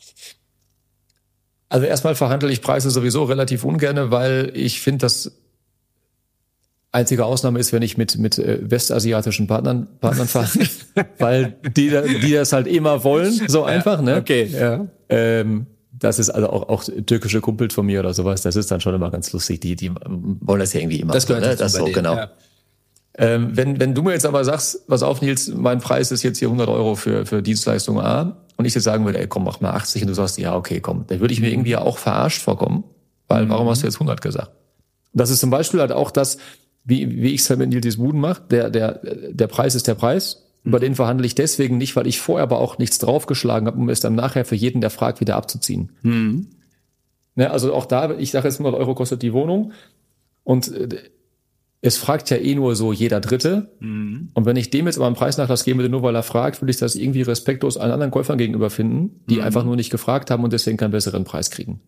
Also erstmal verhandle ich Preise sowieso relativ ungerne, weil ich finde, dass einzige Ausnahme ist, wenn ich mit westasiatischen Partnern verhandle, weil die das halt immer wollen, so einfach, ne? Okay, ja. Das ist also auch türkische Kumpels von mir oder sowas, das ist dann schon immer ganz lustig, die wollen das ja irgendwie immer. Das gehört so, ne? dazu Das bei so, denen, genau. ja. Wenn du mir jetzt aber sagst, pass auf Nils, mein Preis ist jetzt hier 100 € für Dienstleistung A, und ich jetzt sagen würde, ey komm, mach mal 80, und du sagst, ja okay, komm, dann würde ich mir irgendwie auch verarscht vorkommen, weil warum hast du jetzt 100 gesagt? Das ist zum Beispiel halt auch das, wie ich es halt mit Nils Buden mache, der Preis ist der Preis. Über den verhandle ich deswegen nicht, weil ich vorher aber auch nichts draufgeschlagen habe, um es dann nachher für jeden, der fragt, wieder abzuziehen. Ne, also auch da, ich sage jetzt 100 € kostet die Wohnung, und es fragt ja nur so jeder Dritte. Und wenn ich dem jetzt aber einen Preisnachlass geben würde, nur weil er fragt, würde ich das irgendwie respektlos allen anderen Käufern gegenüber finden, die einfach nur nicht gefragt haben und deswegen keinen besseren Preis kriegen.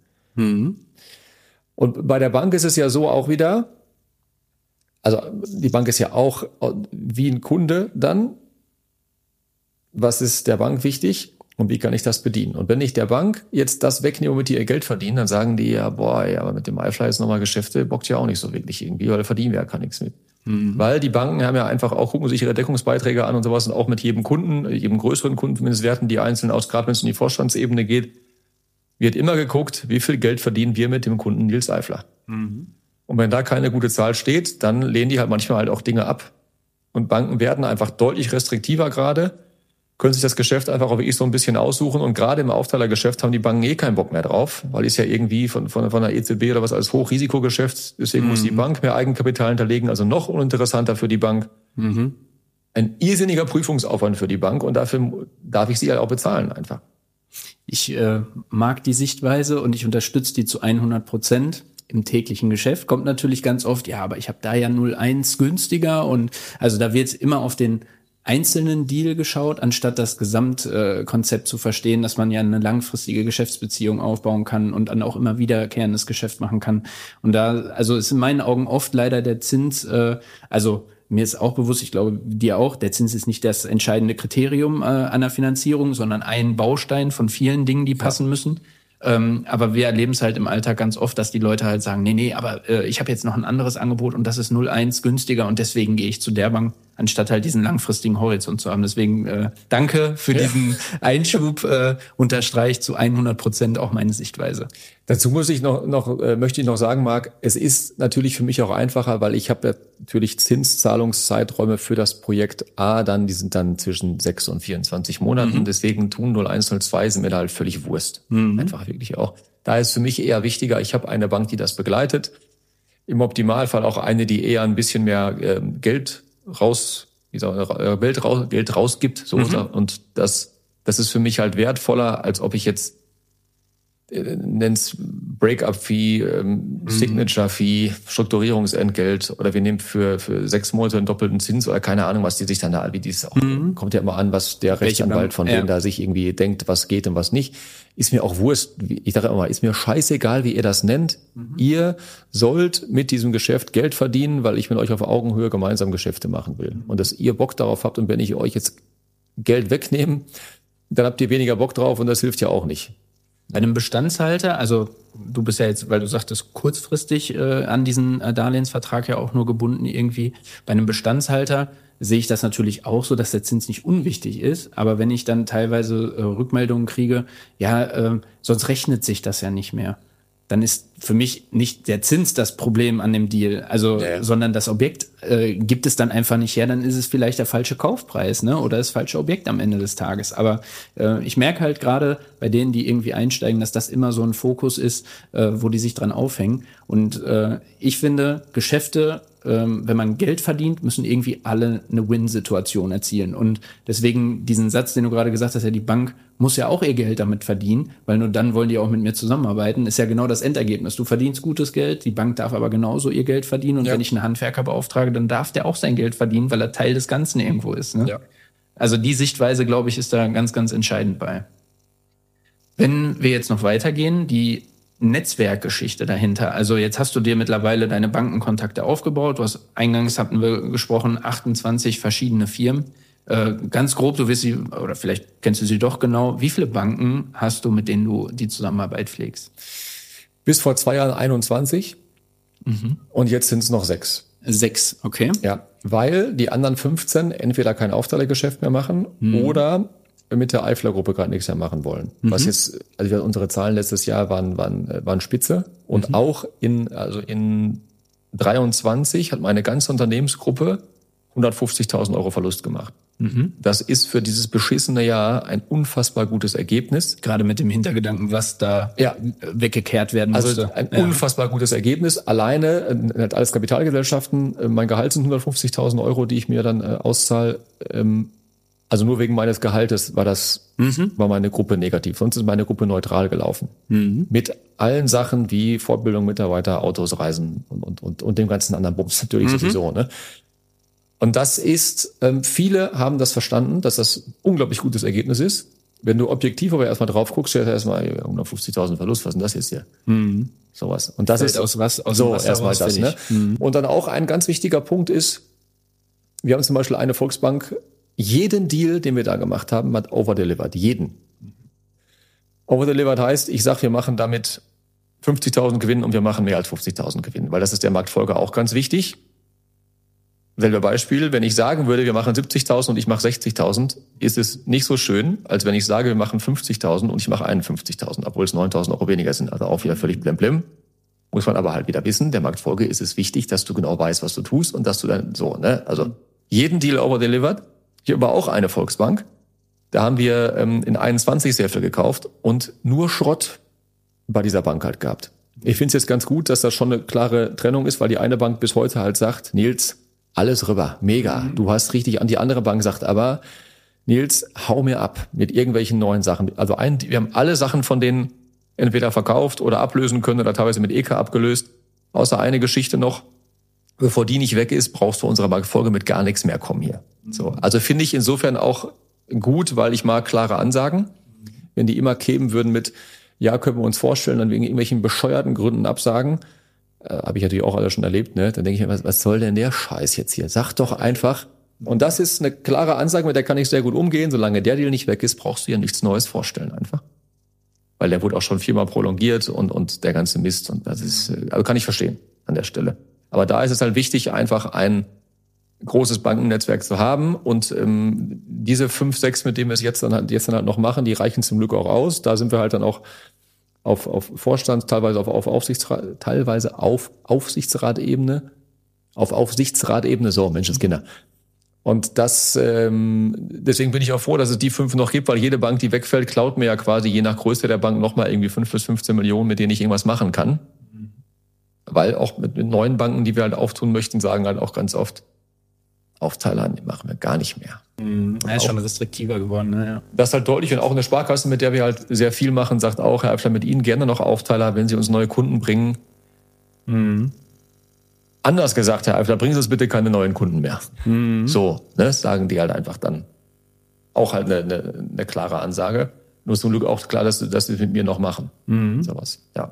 Und bei der Bank ist es ja so auch wieder, also die Bank ist ja auch wie ein Kunde dann. Was ist der Bank wichtig und wie kann ich das bedienen? Und wenn ich der Bank jetzt das wegnehme, womit die ihr Geld verdienen, dann sagen die ja, boah, ja, aber mit dem Eifler jetzt nochmal Geschäfte, bockt ja auch nicht so wirklich irgendwie, weil da verdienen wir ja gar nichts mit. Weil die Banken haben ja einfach auch, gucken sich ihre Deckungsbeiträge an und sowas, und auch mit jedem Kunden, jedem größeren Kunden, zumindest werten die einzeln aus, gerade wenn es in die Vorstandsebene geht, wird immer geguckt, wie viel Geld verdienen wir mit dem Kunden Nils Eifler. Und wenn da keine gute Zahl steht, dann lehnen die halt manchmal halt auch Dinge ab. Und Banken werden einfach deutlich restriktiver gerade, können sich das Geschäft einfach auch wirklich so ein bisschen aussuchen. Und gerade im Aufteilergeschäft haben die Banken keinen Bock mehr drauf, weil ist ja irgendwie von der EZB oder was als Hochrisikogeschäft. Deswegen muss die Bank mehr Eigenkapital hinterlegen, also noch uninteressanter für die Bank. Ein irrsinniger Prüfungsaufwand für die Bank, und dafür darf ich sie halt auch bezahlen einfach. Ich mag die Sichtweise und ich unterstütze die zu 100%. Im täglichen Geschäft kommt natürlich ganz oft, ja, aber ich habe da ja 0,1 günstiger, und also da wird immer auf den einzelnen Deal geschaut, anstatt das Gesamtkonzept zu verstehen, dass man ja eine langfristige Geschäftsbeziehung aufbauen kann und dann auch immer wiederkehrendes Geschäft machen kann. Und da, also ist in meinen Augen oft leider der Zins, also mir ist auch bewusst, ich glaube dir auch, der Zins ist nicht das entscheidende Kriterium an der Finanzierung, sondern ein Baustein von vielen Dingen, die passen müssen. Aber wir erleben es halt im Alltag ganz oft, dass die Leute halt sagen, nee, aber ich habe jetzt noch ein anderes Angebot und das ist 0,1 günstiger und deswegen gehe ich zu der Bank, anstatt halt diesen langfristigen Horizont zu haben. Deswegen danke für diesen Einschub, unterstreicht zu 100% auch meine Sichtweise. Dazu möchte ich noch sagen, Marc, es ist natürlich für mich auch einfacher, weil ich habe ja natürlich Zinszahlungszeiträume für das Projekt A, die sind dann zwischen 6 und 24 Monaten. Deswegen tun 01, 02 sind mir da halt völlig Wurst. Einfach wirklich auch. Da ist für mich eher wichtiger, ich habe eine Bank, die das begleitet. Im Optimalfall auch eine, die eher ein bisschen mehr Geld rausgibt. So. Und das ist für mich halt wertvoller, als ob ich jetzt nenn's Break-up-Fee, Signature-Fee, Strukturierungsentgelt oder wir nehmen für 6 Monate einen doppelten Zins oder keine Ahnung, was die sich dann da, wie dies auch, kommt ja immer an, was der Rechtsanwalt von denen da sich irgendwie denkt, was geht und was nicht. Ist mir auch Wurst. Ich sage immer, ist mir scheißegal, wie ihr das nennt. Ihr sollt mit diesem Geschäft Geld verdienen, weil ich mit euch auf Augenhöhe gemeinsam Geschäfte machen will. Und dass ihr Bock darauf habt und wenn ich euch jetzt Geld wegnehme, dann habt ihr weniger Bock drauf und das hilft ja auch nicht. Bei einem Bestandshalter, also du bist ja jetzt, weil du sagtest, kurzfristig an diesen Darlehensvertrag ja auch nur gebunden irgendwie. Bei einem Bestandshalter sehe ich das natürlich auch so, dass der Zins nicht unwichtig ist. Aber wenn ich dann teilweise Rückmeldungen kriege, sonst rechnet sich das ja nicht mehr. Dann ist für mich nicht der Zins das Problem an dem Deal, sondern das Objekt gibt es dann einfach nicht her, dann ist es vielleicht der falsche Kaufpreis, ne, oder das falsche Objekt am Ende des Tages. Aber ich merke halt gerade bei denen, die irgendwie einsteigen, dass das immer so ein Fokus ist, wo die sich dran aufhängen. Und ich finde, Geschäfte, wenn man Geld verdient, müssen irgendwie alle eine Win-Situation erzielen. Und deswegen diesen Satz, den du gerade gesagt hast, die Bank muss ja auch ihr Geld damit verdienen, weil nur dann wollen die auch mit mir zusammenarbeiten, ist ja genau das Endergebnis. Du verdienst gutes Geld, die Bank darf aber genauso ihr Geld verdienen. Und wenn ich einen Handwerker beauftrage, dann darf der auch sein Geld verdienen, weil er Teil des Ganzen irgendwo ist. Ne? Ja. Also die Sichtweise, glaube ich, ist da ganz, ganz entscheidend bei. Wenn wir jetzt noch weitergehen, die Netzwerkgeschichte dahinter. Also jetzt hast du dir mittlerweile deine Bankenkontakte aufgebaut. Du hast eingangs, hatten wir gesprochen, 28 verschiedene Firmen. Ganz grob, du wirst sie, oder vielleicht kennst du sie doch genau. Wie viele Banken hast du, mit denen du die Zusammenarbeit pflegst? Bis vor 2 Jahren 21. Und jetzt sind es noch 6. 6, okay. Ja, weil die anderen 15 entweder kein Aufteilergeschäft mehr machen oder mit der Eifler-Gruppe gerade nichts mehr machen wollen. Was jetzt, also unsere Zahlen letztes Jahr waren spitze. Und auch in 23 hat meine ganze Unternehmensgruppe 150.000 Euro Verlust gemacht. Das ist für dieses beschissene Jahr ein unfassbar gutes Ergebnis. Gerade mit dem Hintergedanken, was da weggekehrt werden musste. Also ein unfassbar gutes Ergebnis. Alleine, hat alles Kapitalgesellschaften, mein Gehalt sind 150.000 Euro, die ich mir dann auszahle. Also nur wegen meines Gehaltes war meine Gruppe negativ. Sonst ist meine Gruppe neutral gelaufen. Mit allen Sachen wie Fortbildung, Mitarbeiter, Autos, Reisen und dem ganzen anderen Bums natürlich sowieso, ne? Und das ist, viele haben das verstanden, dass das unglaublich gutes Ergebnis ist. Wenn du objektiv aber erstmal drauf guckst, stellst du erstmal 150.000 Verlust, was ist denn das jetzt hier? Sowas. Und das ist aus was so erstmal das, ne? Und dann auch ein ganz wichtiger Punkt ist, wir haben zum Beispiel eine Volksbank, jeden Deal, den wir da gemacht haben, hat overdelivered. Jeden. Overdelivered heißt, ich sag, wir machen damit 50.000 Gewinn und wir machen mehr als 50.000 Gewinn, weil das ist der Marktfolge auch ganz wichtig. Selber Beispiel, wenn ich sagen würde, wir machen 70.000 und ich mache 60.000, ist es nicht so schön, als wenn ich sage, wir machen 50.000 und ich mache 51.000, obwohl es 9.000 Euro weniger sind. Also auch wieder völlig blemblem. Muss man aber halt wieder wissen, der Marktfolge ist es wichtig, dass du genau weißt, was du tust und dass du dann so, ne? Also jeden Deal overdelivered. Hier war auch eine Volksbank. Da haben wir in 21 sehr viel gekauft und nur Schrott bei dieser Bank halt gehabt. Ich finde es jetzt ganz gut, dass das schon eine klare Trennung ist, weil die eine Bank bis heute halt sagt, Nils, alles rüber, mega. Du hast richtig an die andere Bank sagt, aber Nils, hau mir ab mit irgendwelchen neuen Sachen. Also wir haben alle Sachen von denen entweder verkauft oder ablösen können oder teilweise mit EK abgelöst. Außer eine Geschichte noch. Bevor die nicht weg ist, brauchst du unserer Marktfolge mit gar nichts mehr kommen hier. So. Also finde ich insofern auch gut, weil ich mag klare Ansagen. Wenn die immer kämen würden mit, ja, können wir uns vorstellen, dann wegen irgendwelchen bescheuerten Gründen absagen, habe ich natürlich auch alle schon erlebt, ne? Dann denke ich mir, was soll denn der Scheiß jetzt hier? Sag doch einfach. Und das ist eine klare Ansage, mit der kann ich sehr gut umgehen. Solange der Deal nicht weg ist, brauchst du ja nichts Neues vorstellen einfach. weil der wurde auch schon 4-mal prolongiert und der ganze Mist. Und das ist, also kann ich verstehen an der Stelle. Aber da ist es halt wichtig, einfach ein großes Bankennetzwerk zu haben und diese 5, 6, mit denen wir es jetzt dann halt noch machen, die reichen zum Glück auch aus. Da sind wir halt dann auch auf Vorstand, teilweise auf Aufsichtsratebene, so, Menschenskinder. Und das, deswegen bin ich auch froh, dass es die 5 noch gibt, weil jede Bank, die wegfällt, klaut mir ja quasi je nach Größe der Bank nochmal irgendwie 5 bis 15 Millionen, mit denen ich irgendwas machen kann. Weil auch mit neuen Banken, die wir halt auftun möchten, sagen halt auch ganz oft, Aufteiler machen wir gar nicht mehr. Er ist schon restriktiver geworden, ne? Ja. Das ist halt deutlich. Und auch eine Sparkasse, mit der wir halt sehr viel machen, sagt auch, Herr Eifler, mit Ihnen gerne noch Aufteiler, wenn Sie uns neue Kunden bringen. Anders gesagt, Herr Eifler, bringen Sie uns bitte keine neuen Kunden mehr. So, ne, sagen die halt einfach dann. Auch halt eine klare Ansage. Nur zum Glück auch klar, dass sie das mit mir noch machen. Sowas, ja.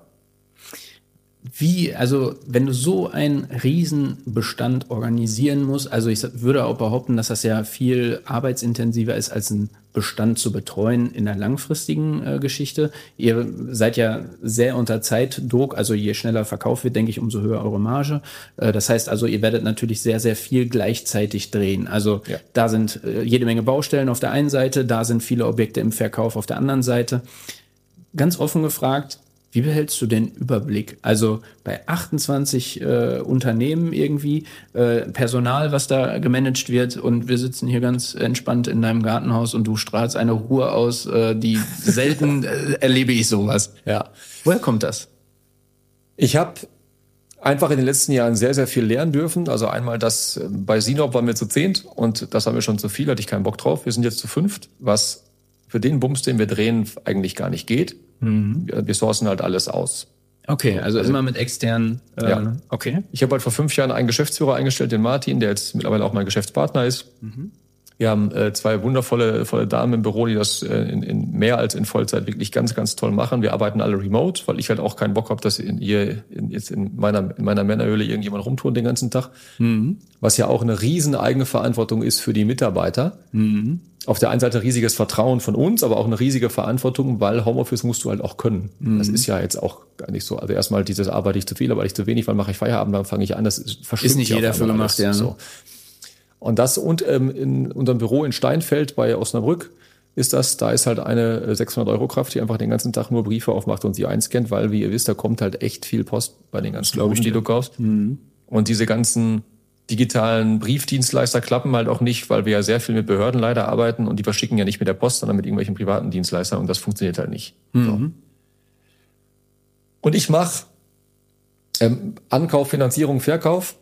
Also wenn du so einen Riesenbestand organisieren musst, also ich würde auch behaupten, dass das ja viel arbeitsintensiver ist, als einen Bestand zu betreuen in der langfristigen Geschichte. Ihr seid ja sehr unter Zeitdruck, also je schneller verkauft wird, denke ich, umso höher eure Marge. Das heißt also, ihr werdet natürlich sehr, sehr viel gleichzeitig drehen. Also Da sind jede Menge Baustellen auf der einen Seite, da sind viele Objekte im Verkauf auf der anderen Seite. Ganz offen gefragt, wie behältst du den Überblick? Also bei 28 Unternehmen irgendwie, Personal, was da gemanagt wird und wir sitzen hier ganz entspannt in deinem Gartenhaus und du strahlst eine Ruhe aus, die selten erlebe ich sowas. Ja. Woher kommt das? Ich habe einfach in den letzten Jahren sehr, sehr viel lernen dürfen. Also einmal das, bei Sinop waren wir zu 10 und das haben wir schon zu viel, hatte ich keinen Bock drauf. Wir sind jetzt zu 5, was für den Bums, den wir drehen, eigentlich gar nicht geht. Wir sourcen halt alles aus. Okay, also immer mit externen. Ja. Okay. Ich habe halt vor 5 Jahren einen Geschäftsführer eingestellt, den Martin, der jetzt mittlerweile auch mein Geschäftspartner ist. Wir haben 2 wundervolle Damen im Büro, die das in mehr als in Vollzeit wirklich ganz, ganz toll machen. Wir arbeiten alle remote, weil ich halt auch keinen Bock habe, dass jetzt in meiner Männerhöhle irgendjemand rumtun den ganzen Tag. Was ja auch eine riesen Eigenverantwortung ist für die Mitarbeiter. Auf der einen Seite riesiges Vertrauen von uns, aber auch eine riesige Verantwortung, weil Homeoffice musst du halt auch können. Das ist ja jetzt auch gar nicht so. Also erstmal dieses arbeite ich zu viel, arbeite ich zu wenig, wann mache ich Feierabend, dann fange ich an. Das ist nicht jeder für gemacht, ja. So. Und das in unserem Büro in Steinfeld bei Osnabrück da ist halt eine 600-Euro-Kraft, die einfach den ganzen Tag nur Briefe aufmacht und sie einscannt, weil, wie ihr wisst, da kommt halt echt viel Post bei den ganzen Kunden, die du kaufst. Und diese ganzen digitalen Briefdienstleister klappen halt auch nicht, weil wir ja sehr viel mit Behörden leider arbeiten und die verschicken ja nicht mit der Post, sondern mit irgendwelchen privaten Dienstleistern und das funktioniert halt nicht. So. Und ich mache Ankauf, Finanzierung, Verkauf.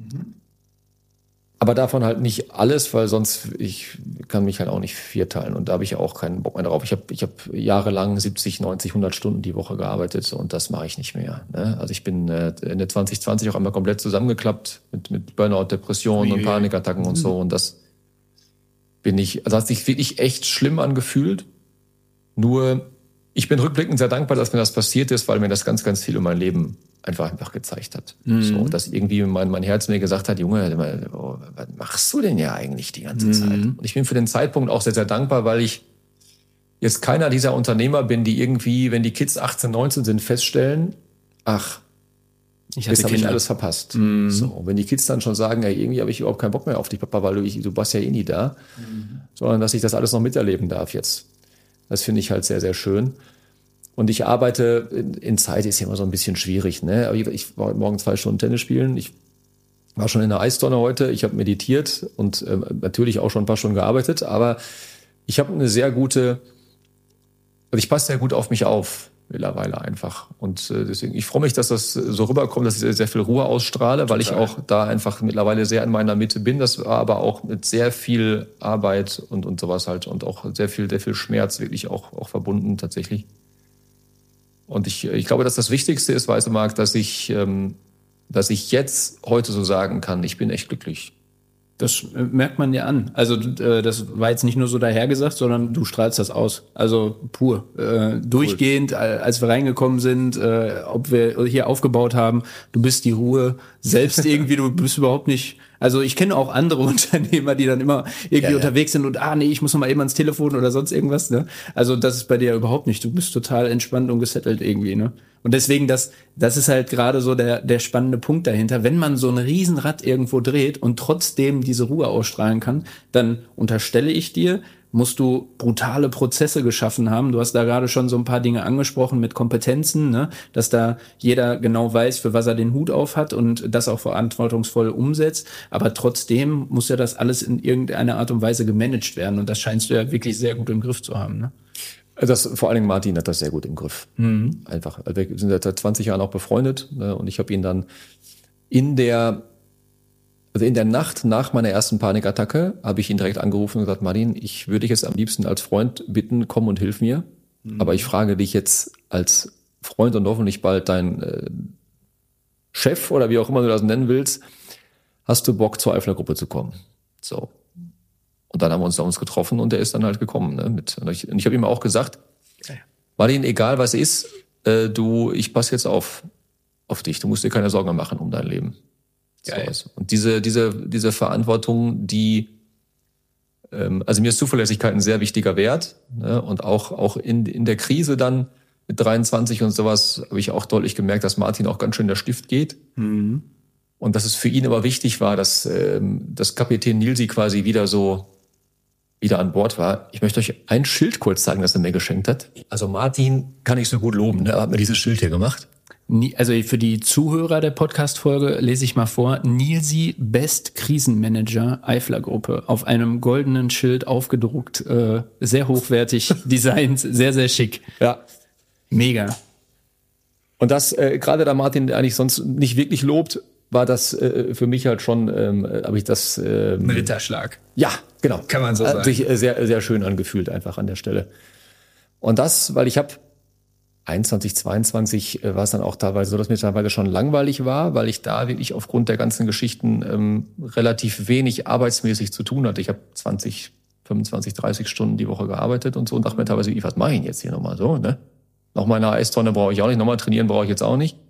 Aber davon halt nicht alles, weil sonst, ich kann mich halt auch nicht vierteilen und da habe ich auch keinen Bock mehr drauf. Ich hab jahrelang 70, 90, 100 Stunden die Woche gearbeitet und das mache ich nicht mehr. Ne? Also ich bin Ende 2020 auch einmal komplett zusammengeklappt mit Burnout, Depressionen und Panikattacken und so und das hat sich wirklich echt schlimm angefühlt. Nur, ich bin rückblickend sehr dankbar, dass mir das passiert ist, weil mir das ganz, ganz viel um mein Leben einfach gezeigt hat. So, dass irgendwie mein Herz mir gesagt hat, Junge, was machst du denn ja eigentlich die ganze Zeit? Und ich bin für den Zeitpunkt auch sehr, sehr dankbar, weil ich jetzt keiner dieser Unternehmer bin, die irgendwie, wenn die Kids 18, 19 sind, feststellen, jetzt habe ich alles verpasst. So, wenn die Kids dann schon sagen, ja, irgendwie habe ich überhaupt keinen Bock mehr auf dich, Papa, weil du warst ja eh nie da, sondern dass ich das alles noch miterleben darf jetzt. Das finde ich halt sehr, sehr schön. Und ich arbeite in Zeit, ist ja immer so ein bisschen schwierig, ne? Aber ich war heute Morgen 2 Stunden Tennis spielen. Ich war schon in der Eistonne heute. Ich habe meditiert und natürlich auch schon ein paar Stunden gearbeitet. Aber ich habe also ich passe sehr gut auf mich auf mittlerweile einfach. Und deswegen, ich freue mich, dass das so rüberkommt, dass ich sehr, sehr viel Ruhe ausstrahle, weil ich auch da einfach mittlerweile sehr in meiner Mitte bin. Das war aber auch mit sehr viel Arbeit und sowas halt und auch sehr viel Schmerz wirklich auch verbunden tatsächlich. Und ich glaube, dass das Wichtigste ist, weißt du, Marc, dass ich jetzt heute so sagen kann, ich bin echt glücklich. Das merkt man dir an. Also das war jetzt nicht nur so dahergesagt, sondern du strahlst das aus. Also pur. Durchgehend, als wir reingekommen sind, ob wir hier aufgebaut haben, du bist die Ruhe. Selbst irgendwie, du bist überhaupt nicht... Also ich kenne auch andere Unternehmer, die dann immer irgendwie unterwegs sind und nee, ich muss noch mal eben ans Telefon oder sonst irgendwas. Ne? Also das ist bei dir überhaupt nicht. Du bist total entspannt und gesettelt irgendwie. Ne? Und deswegen, das ist halt gerade so der spannende Punkt dahinter. Wenn man so ein Riesenrad irgendwo dreht und trotzdem diese Ruhe ausstrahlen kann, dann unterstelle ich dir, musst du brutale Prozesse geschaffen haben. Du hast da gerade schon so ein paar Dinge angesprochen mit Kompetenzen, ne? Dass da jeder genau weiß, für was er den Hut auf hat und das auch verantwortungsvoll umsetzt. Aber trotzdem muss ja das alles in irgendeiner Art und Weise gemanagt werden. Und das scheinst du ja wirklich sehr gut im Griff zu haben, ne? Vor allen Dingen Martin hat das sehr gut im Griff. Einfach. Also wir sind seit 20 Jahren auch befreundet, ne? Und ich habe ihn dann in der Nacht nach meiner ersten Panikattacke habe ich ihn direkt angerufen und gesagt, Martin, ich würde dich jetzt am liebsten als Freund bitten, komm und hilf mir. Aber ich frage dich jetzt als Freund und hoffentlich bald dein Chef oder wie auch immer du das nennen willst, hast du Bock, zur Eifler-Gruppe zu kommen? So. Und dann haben wir uns getroffen und der ist dann halt gekommen. Ne, und ich habe ihm auch gesagt, Martin, egal was ist, ich passe jetzt auf dich. Du musst dir keine Sorgen machen um dein Leben. Geil. So. Und diese Verantwortung, also mir ist Zuverlässigkeit ein sehr wichtiger Wert. Ne? Und auch in der Krise dann mit 23 und sowas habe ich auch deutlich gemerkt, dass Martin auch ganz schön der Stift geht. Und dass es für ihn aber wichtig war, dass Kapitän Nilsi quasi wieder an Bord war. Ich möchte euch ein Schild kurz zeigen, das er mir geschenkt hat. Also Martin kann ich so gut loben, ne? Er hat mir dieses Schild hier gemacht. Also für die Zuhörer der Podcast-Folge lese ich mal vor. Nilsi Best Krisenmanager Eifler-Gruppe. Auf einem goldenen Schild aufgedruckt. Sehr hochwertig designt. Sehr, sehr schick. Ja. Mega. Und das, gerade da Martin eigentlich sonst nicht wirklich lobt, war das für mich halt schon, habe ich das... Ein Ritterschlag. Ja, genau. Kann man so sagen. Sich sehr, sehr schön angefühlt einfach an der Stelle. Und das, weil ich habe 21, 22 war es dann auch teilweise so, dass mir teilweise schon langweilig war, weil ich da wirklich aufgrund der ganzen Geschichten relativ wenig arbeitsmäßig zu tun hatte. Ich habe 20, 25, 30 Stunden die Woche gearbeitet und so und dachte mir teilweise, was mache ich denn jetzt hier nochmal so, ne? Nochmal eine Eistonne brauche ich auch nicht, nochmal trainieren brauche ich jetzt auch nicht.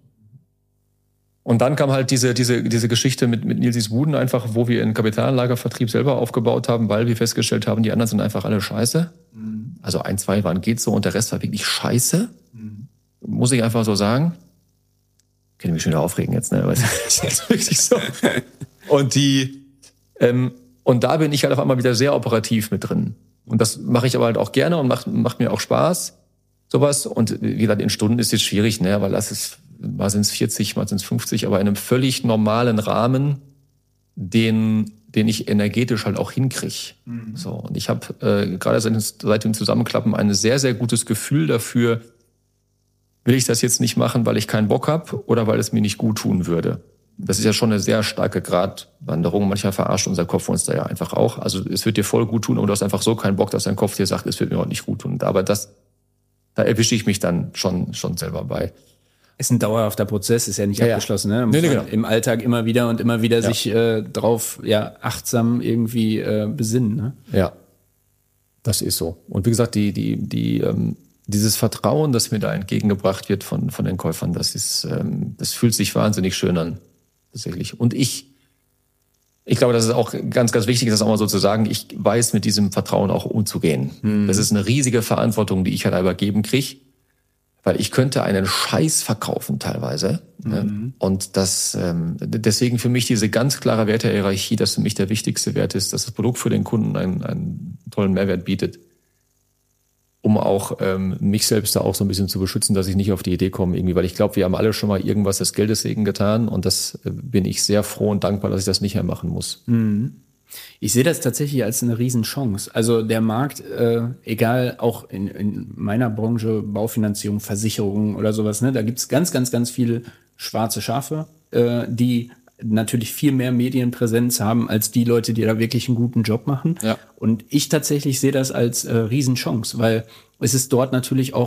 Und dann kam halt diese Geschichte mit Nilsis Buden einfach, wo wir einen Kapitalanlagevertrieb selber aufgebaut haben, weil wir festgestellt haben, die anderen sind einfach alle scheiße. Also 1, 2 waren geht so und der Rest war wirklich scheiße. Muss ich einfach so sagen. Ich kann mich schon wieder aufregen jetzt, ne? Aber es ist jetzt wirklich so. Und da bin ich halt auf einmal wieder sehr operativ mit drin. Und das mache ich aber halt auch gerne und macht mir auch Spaß. Sowas. Und wie gesagt, in Stunden ist es schwierig, ne? Weil mal sind es 40, mal sind es 50, aber in einem völlig normalen Rahmen, den ich energetisch halt auch hinkriege. So. Und ich habe gerade seit dem Zusammenklappen ein sehr, sehr gutes Gefühl dafür, will ich das jetzt nicht machen, weil ich keinen Bock habe oder weil es mir nicht gut tun würde. Das ist ja schon eine sehr starke Gratwanderung. Manchmal verarscht unser Kopf uns da ja einfach auch. Also es wird dir voll gut tun, aber du hast einfach so keinen Bock, dass dein Kopf dir sagt, es wird mir auch nicht gut tun. Aber da erwische ich mich dann schon selber bei. Ist ein dauerhafter Prozess, ist ja nicht abgeschlossen, ne? Nee, genau. Im Alltag immer wieder sich drauf achtsam irgendwie besinnen, ne? Ja, das ist so. Und wie gesagt, dieses Vertrauen, das mir da entgegengebracht wird von den Käufern, das fühlt sich wahnsinnig schön an, tatsächlich. Und ich glaube, das ist auch ganz, ganz wichtig, das auch mal so zu sagen, ich weiß mit diesem Vertrauen auch umzugehen. Das ist eine riesige Verantwortung, die ich halt übergeben kriege, weil ich könnte einen Scheiß verkaufen teilweise. Ne? Und deswegen für mich diese ganz klare Wertehierarchie, dass für mich der wichtigste Wert ist, dass das Produkt für den Kunden einen tollen Mehrwert bietet, um auch mich selbst da auch so ein bisschen zu beschützen, dass ich nicht auf die Idee komme irgendwie, weil ich glaube, wir haben alle schon mal irgendwas des Geldes wegen getan und das bin ich sehr froh und dankbar, dass ich das nicht mehr machen muss. Ich sehe das tatsächlich als eine Riesenchance. Also der Markt, egal auch in meiner Branche, Baufinanzierung, Versicherungen oder sowas, ne, da gibt's ganz, ganz, ganz viele schwarze Schafe, die natürlich viel mehr Medienpräsenz haben als die Leute, die da wirklich einen guten Job machen. Ja. Und ich tatsächlich sehe das als Riesenchance, weil es ist dort natürlich auch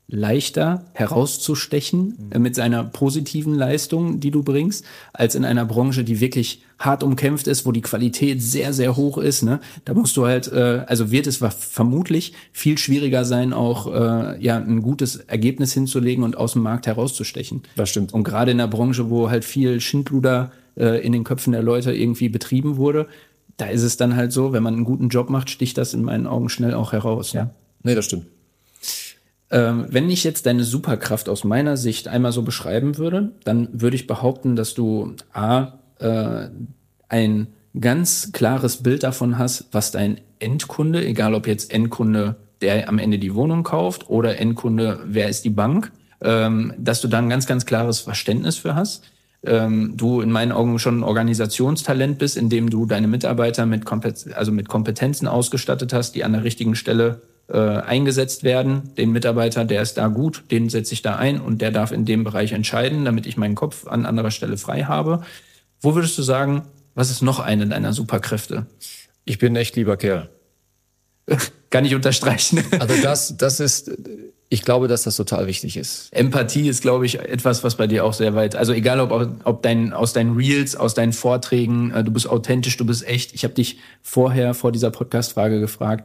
leichter herauszustechen mit seiner positiven Leistung, die du bringst, als in einer Branche, die wirklich hart umkämpft ist, wo die Qualität sehr, sehr hoch ist. Ne? Da musst du halt, also wird es vermutlich viel schwieriger sein, auch ein gutes Ergebnis hinzulegen und aus dem Markt herauszustechen. Das stimmt. Und gerade in der Branche, wo halt viel Schindluder in den Köpfen der Leute irgendwie betrieben wurde, da ist es dann halt so, wenn man einen guten Job macht, sticht das in meinen Augen schnell auch heraus. Ja. Nee, das stimmt. Wenn ich jetzt deine Superkraft aus meiner Sicht einmal so beschreiben würde, dann würde ich behaupten, dass du ein ganz klares Bild davon hast, was dein Endkunde, egal ob jetzt Endkunde, der am Ende die Wohnung kauft, oder Endkunde, wer ist die Bank, dass du da ein ganz, ganz klares Verständnis für hast. Du in meinen Augen schon ein Organisationstalent bist, indem du deine Mitarbeiter mit Kompetenzen ausgestattet hast, die an der richtigen Stelle eingesetzt werden. Den Mitarbeiter, der ist da gut, den setze ich da ein und der darf in dem Bereich entscheiden, damit ich meinen Kopf an anderer Stelle frei habe. Wo würdest du sagen, was ist noch eine deiner Superkräfte? Ich bin ein echt lieber Kerl. Kann ich unterstreichen. Also das ist, ich glaube, dass das total wichtig ist. Empathie ist, glaube ich, etwas, was bei dir auch sehr weit, also egal ob aus deinen Reels, aus deinen Vorträgen, du bist authentisch, du bist echt. Ich habe dich vor dieser Podcast-Folge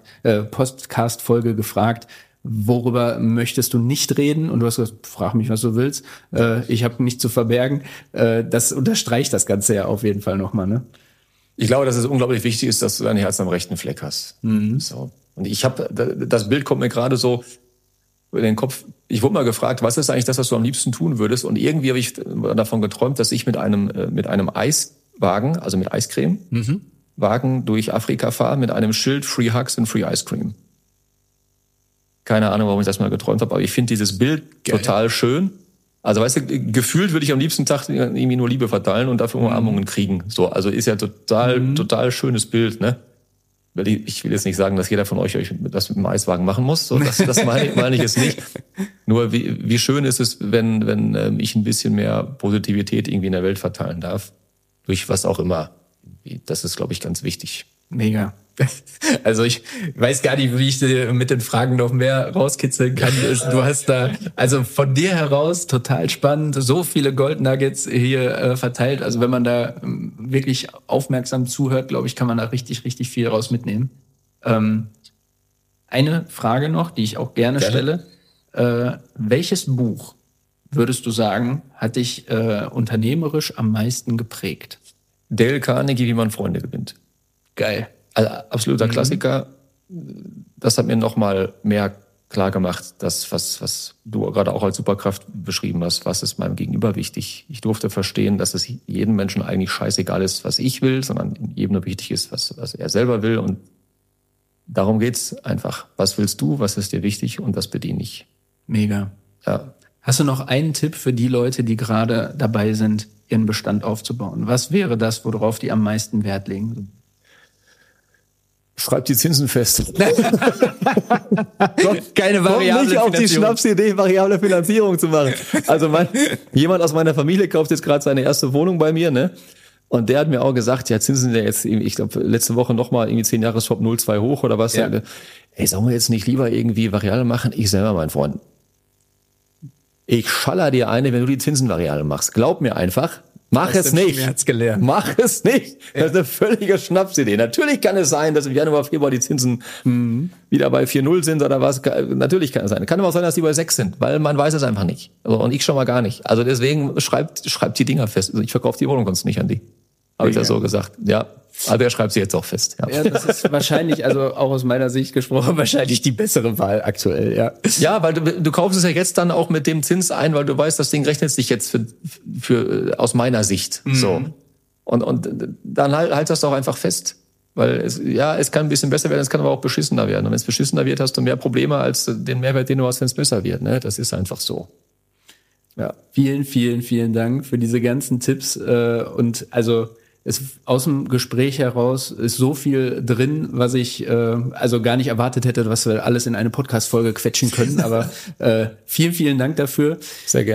gefragt, worüber möchtest du nicht reden? Und du hast gesagt, frag mich, was du willst. Ich habe nichts zu verbergen. Das unterstreicht das Ganze ja auf jeden Fall nochmal, ne? Ich glaube, dass es unglaublich wichtig ist, dass du dein Herz am rechten Fleck hast. So. Und das Bild kommt mir gerade so in den Kopf. Ich wurde mal gefragt, was ist eigentlich das, was du am liebsten tun würdest? Und irgendwie habe ich davon geträumt, dass ich mit einem Eiswagen, also mit Eiscreme, Wagen durch Afrika fahre, mit einem Schild Free Hugs and Free Ice Cream. Keine Ahnung, warum ich das mal geträumt habe, aber ich finde dieses Bild total schön. Also weißt du, gefühlt würde ich am liebsten Tag irgendwie nur Liebe verteilen und dafür Umarmungen kriegen. So, also ist ja total schönes Bild, ne? Ich will jetzt nicht sagen, dass jeder von euch das mit dem Eiswagen machen muss. So, das meine ich jetzt nicht. Nur wie schön ist es, wenn ich ein bisschen mehr Positivität irgendwie in der Welt verteilen darf. Durch was auch immer. Das ist, glaube ich, ganz wichtig. Mega. Also ich weiß gar nicht, wie ich mit den Fragen noch mehr rauskitzeln kann. Du hast da, also von dir heraus, total spannend, so viele Goldnuggets hier verteilt. Also wenn man da wirklich aufmerksam zuhört, glaube ich, kann man da richtig, richtig viel raus mitnehmen. Eine Frage noch, die ich auch gerne stelle. Welches Buch, würdest du sagen, hat dich unternehmerisch am meisten geprägt? Dale Carnegie, wie man Freunde gewinnt. Geil. Also absoluter Klassiker. Das hat mir noch mal mehr klar gemacht, das, was du gerade auch als Superkraft beschrieben hast, was ist meinem Gegenüber wichtig. Ich durfte verstehen, dass es jedem Menschen eigentlich scheißegal ist, was ich will, sondern jedem nur wichtig ist, was er selber will. Und darum geht's einfach. Was willst du, was ist dir wichtig und das bediene ich. Mega. Ja. Hast du noch einen Tipp für die Leute, die gerade dabei sind, ihren Bestand aufzubauen? Was wäre das, worauf die am meisten Wert legen? Schreibt die Zinsen fest. Keine variable nicht auf die Schnapsidee, variable Finanzierung zu machen. Also jemand aus meiner Familie kauft jetzt gerade seine erste Wohnung bei mir, ne? Und der hat mir auch gesagt, ja, Zinsen sind ja jetzt, ich glaube, letzte Woche nochmal irgendwie 10 Jahre Swap 0,2 hoch oder was. Ja. Ey, sollen wir jetzt nicht lieber irgendwie variabel machen? Ich selber, mein Freund. Ich schaller dir eine, wenn du die Zinsen variabel machst. Glaub mir einfach. Mach es nicht. Mach es nicht. Das ist eine völlige Schnapsidee. Natürlich kann es sein, dass im Januar, Februar die Zinsen wieder bei 4,0 sind oder was. Natürlich kann es sein. Kann aber auch sein, dass die bei 6 sind, weil man weiß es einfach nicht. Und ich schon mal gar nicht. Also deswegen schreibt die Dinger fest. Also ich verkaufe die Wohnung sonst nicht an die. Habe ich das so gesagt. Ja. Aber er schreibt sie jetzt auch fest. Ja, das ist wahrscheinlich, also auch aus meiner Sicht gesprochen, wahrscheinlich die bessere Wahl aktuell, ja. Ja, weil du kaufst es ja jetzt dann auch mit dem Zins ein, weil du weißt, das Ding rechnet sich jetzt für aus meiner Sicht. So. Und dann halt das doch einfach fest. Weil es kann ein bisschen besser werden, es kann aber auch beschissener werden. Und wenn es beschissener wird, hast du mehr Probleme als den Mehrwert, den du hast, wenn es besser wird. Ne? Das ist einfach so. Ja. Vielen, vielen, vielen Dank für diese ganzen Tipps. Und also aus dem Gespräch heraus ist so viel drin, was ich also gar nicht erwartet hätte, was wir alles in eine Podcast-Folge quetschen können. Aber vielen, vielen Dank dafür. Sehr gern.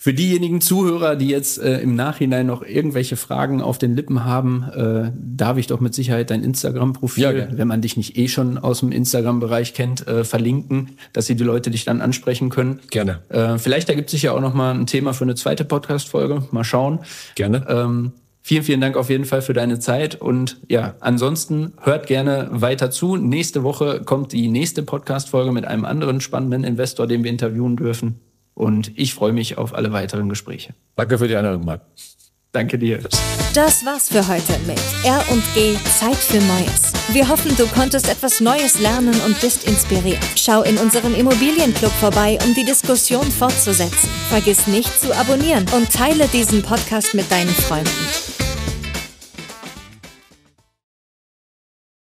Für diejenigen Zuhörer, die jetzt im Nachhinein noch irgendwelche Fragen auf den Lippen haben, darf ich doch mit Sicherheit dein Instagram-Profil, wenn man dich nicht schon aus dem Instagram-Bereich kennt, verlinken, dass die Leute dich dann ansprechen können. Gerne. Vielleicht ergibt sich ja auch noch mal ein Thema für eine zweite Podcast-Folge. Mal schauen. Gerne. Vielen, vielen Dank auf jeden Fall für deine Zeit. Und ja, ansonsten hört gerne weiter zu. Nächste Woche kommt die nächste Podcast-Folge mit einem anderen spannenden Investor, den wir interviewen dürfen. Und ich freue mich auf alle weiteren Gespräche. Danke für die Einladung, Marc. Danke dir. Das war's für heute mit R&G Zeit für Neues. Wir hoffen, du konntest etwas Neues lernen und bist inspiriert. Schau in unserem Immobilienclub vorbei, um die Diskussion fortzusetzen. Vergiss nicht zu abonnieren und teile diesen Podcast mit deinen Freunden.